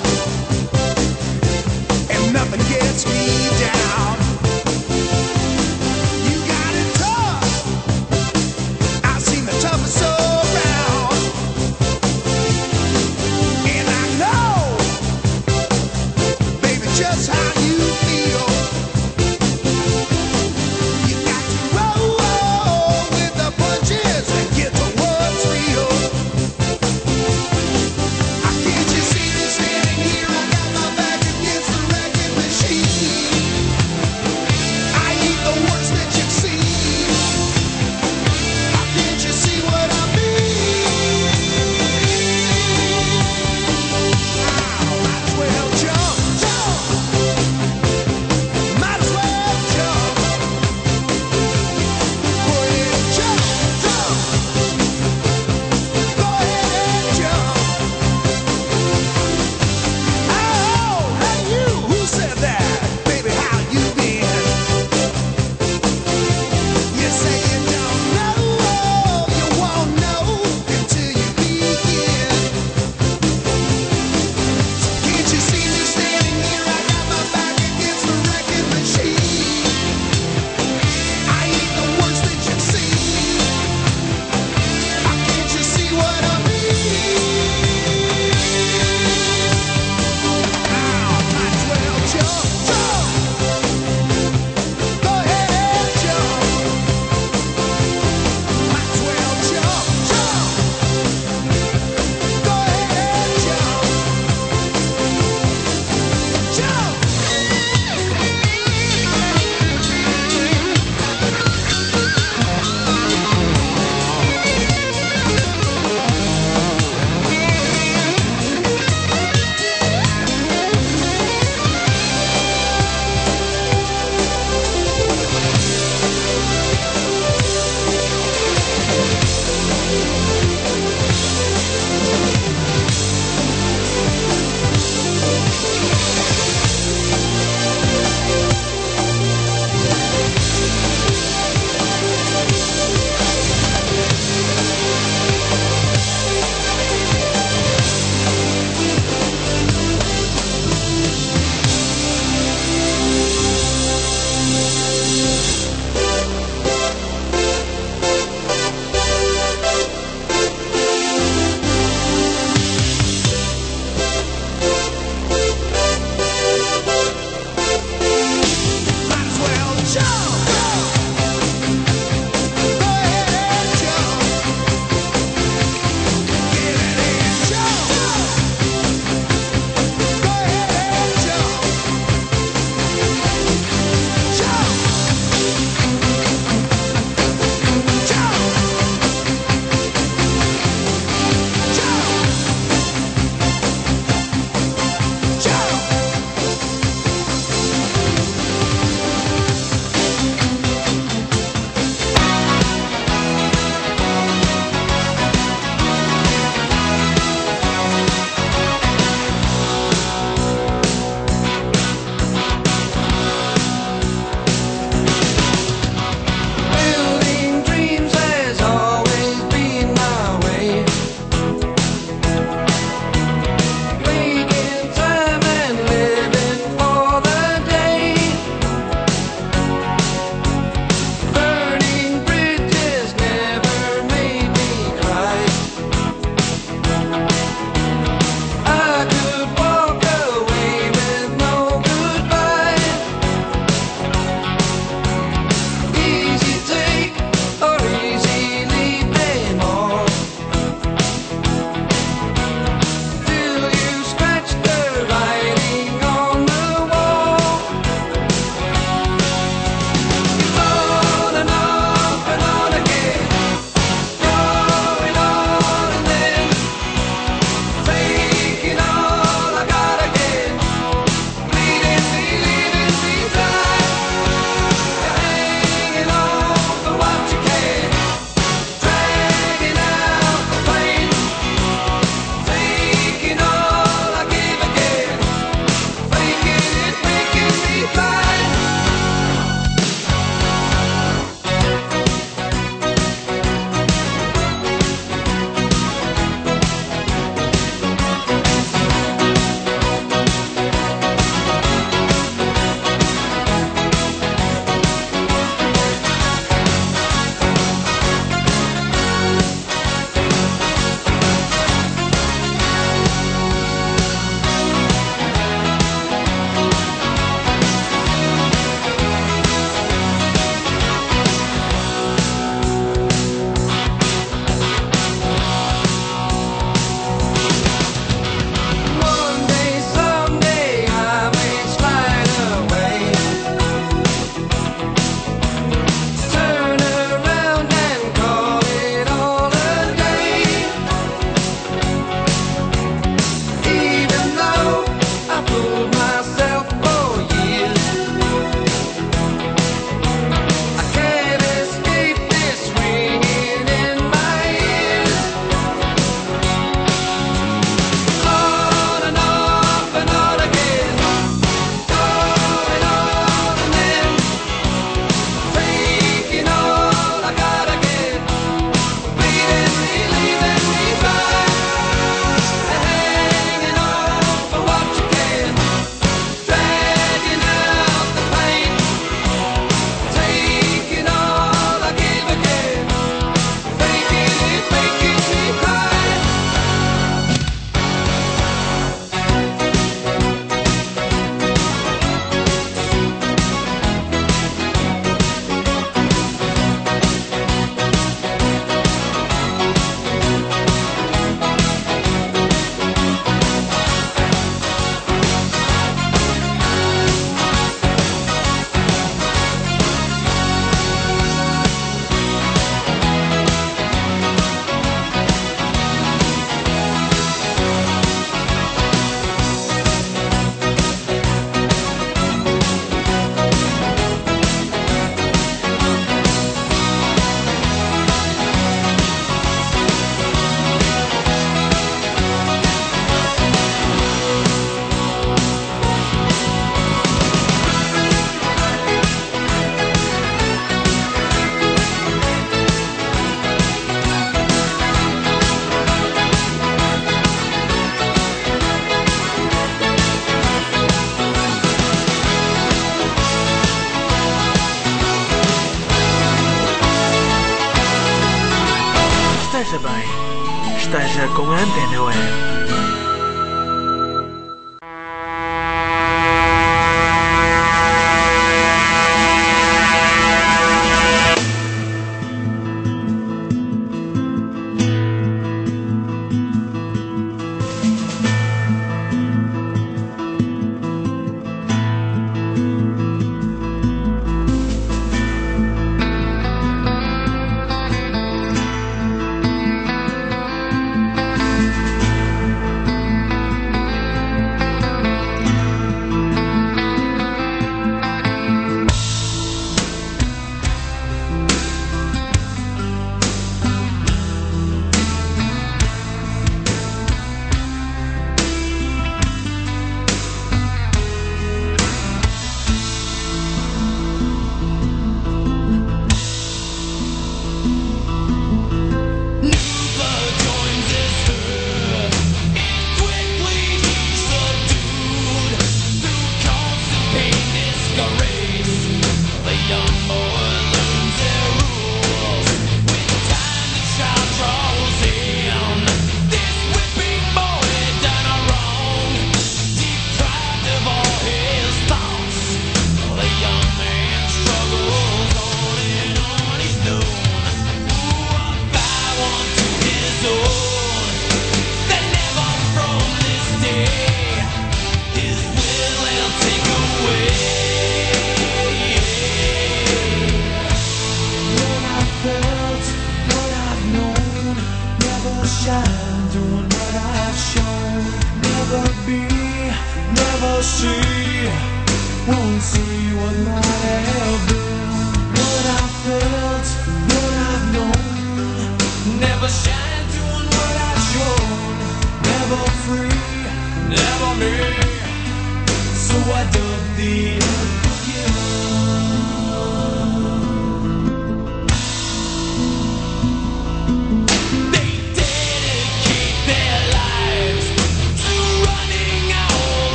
Antena Web.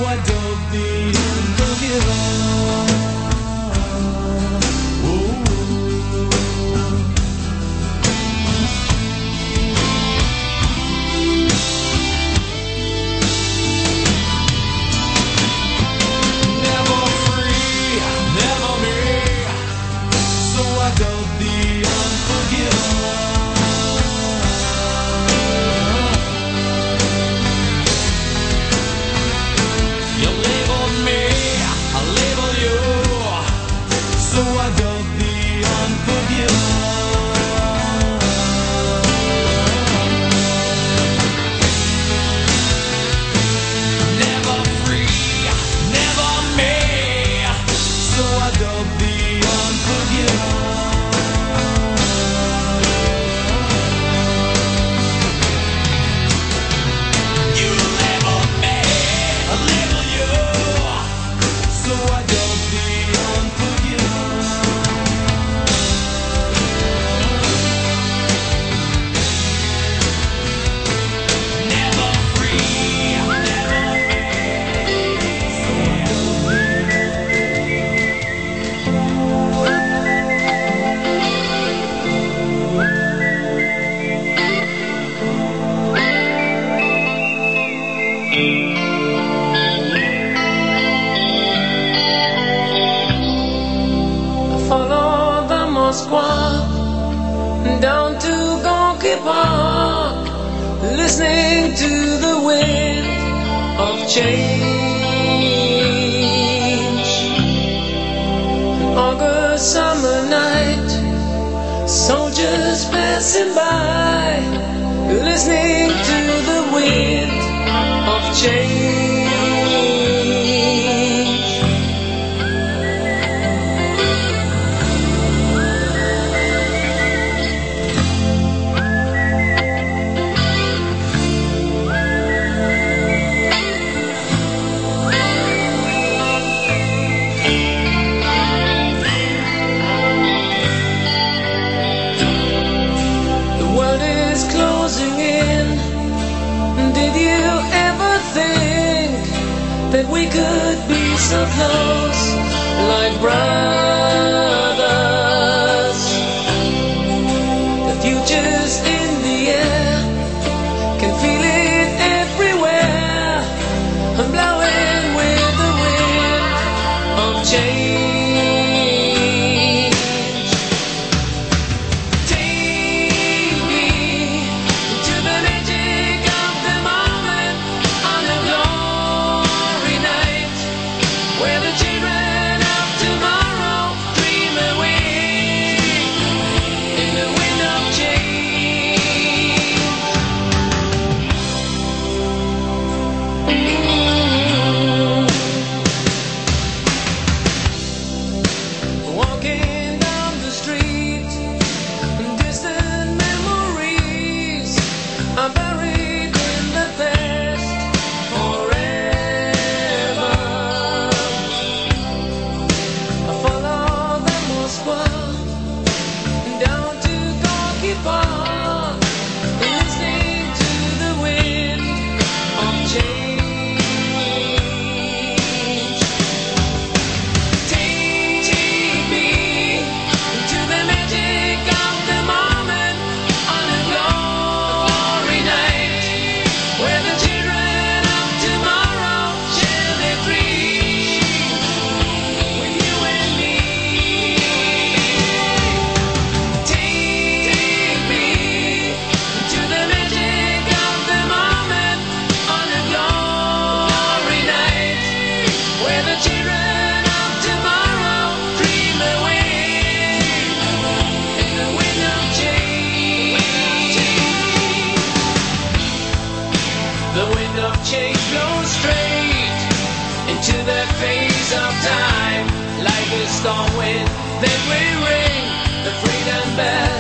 I don't the unforgiven. Never free, never me, so I don't the unforgiven. You labeled me, I label you, so I don't the unforgiven. Never free, never me, so I don't the unforgiven. You labeled me, I label you, so I don't the unforgiven. Never free, never me, so I don't the Follow the Moskva down to Gonky Park, listening to the wind of change. An August summer night, soldiers passing by, listening to the wind of change. The world is closing in. Did you ever think that we could be so close, like brothers? The future's in the air, can feel it everywhere. I'm blowing with the wind of change. Take me to the magic of the moment on a glory night, where the children of tomorrow dream away in the wind of change. Walking down the street, distant memories are buried in the past forever. I follow the Moskva down to Gonky Park, listening to the wind of change. Take me to the magic of the moment on a glory night, where the children of tomorrow share their dreams with you and me. Take me to the magic of the moment on a glory night, where the children of tomorrow dream away in the wind of change. The wind of change blows straight into the face of time, like a storm wind. Then we ring the freedom bell.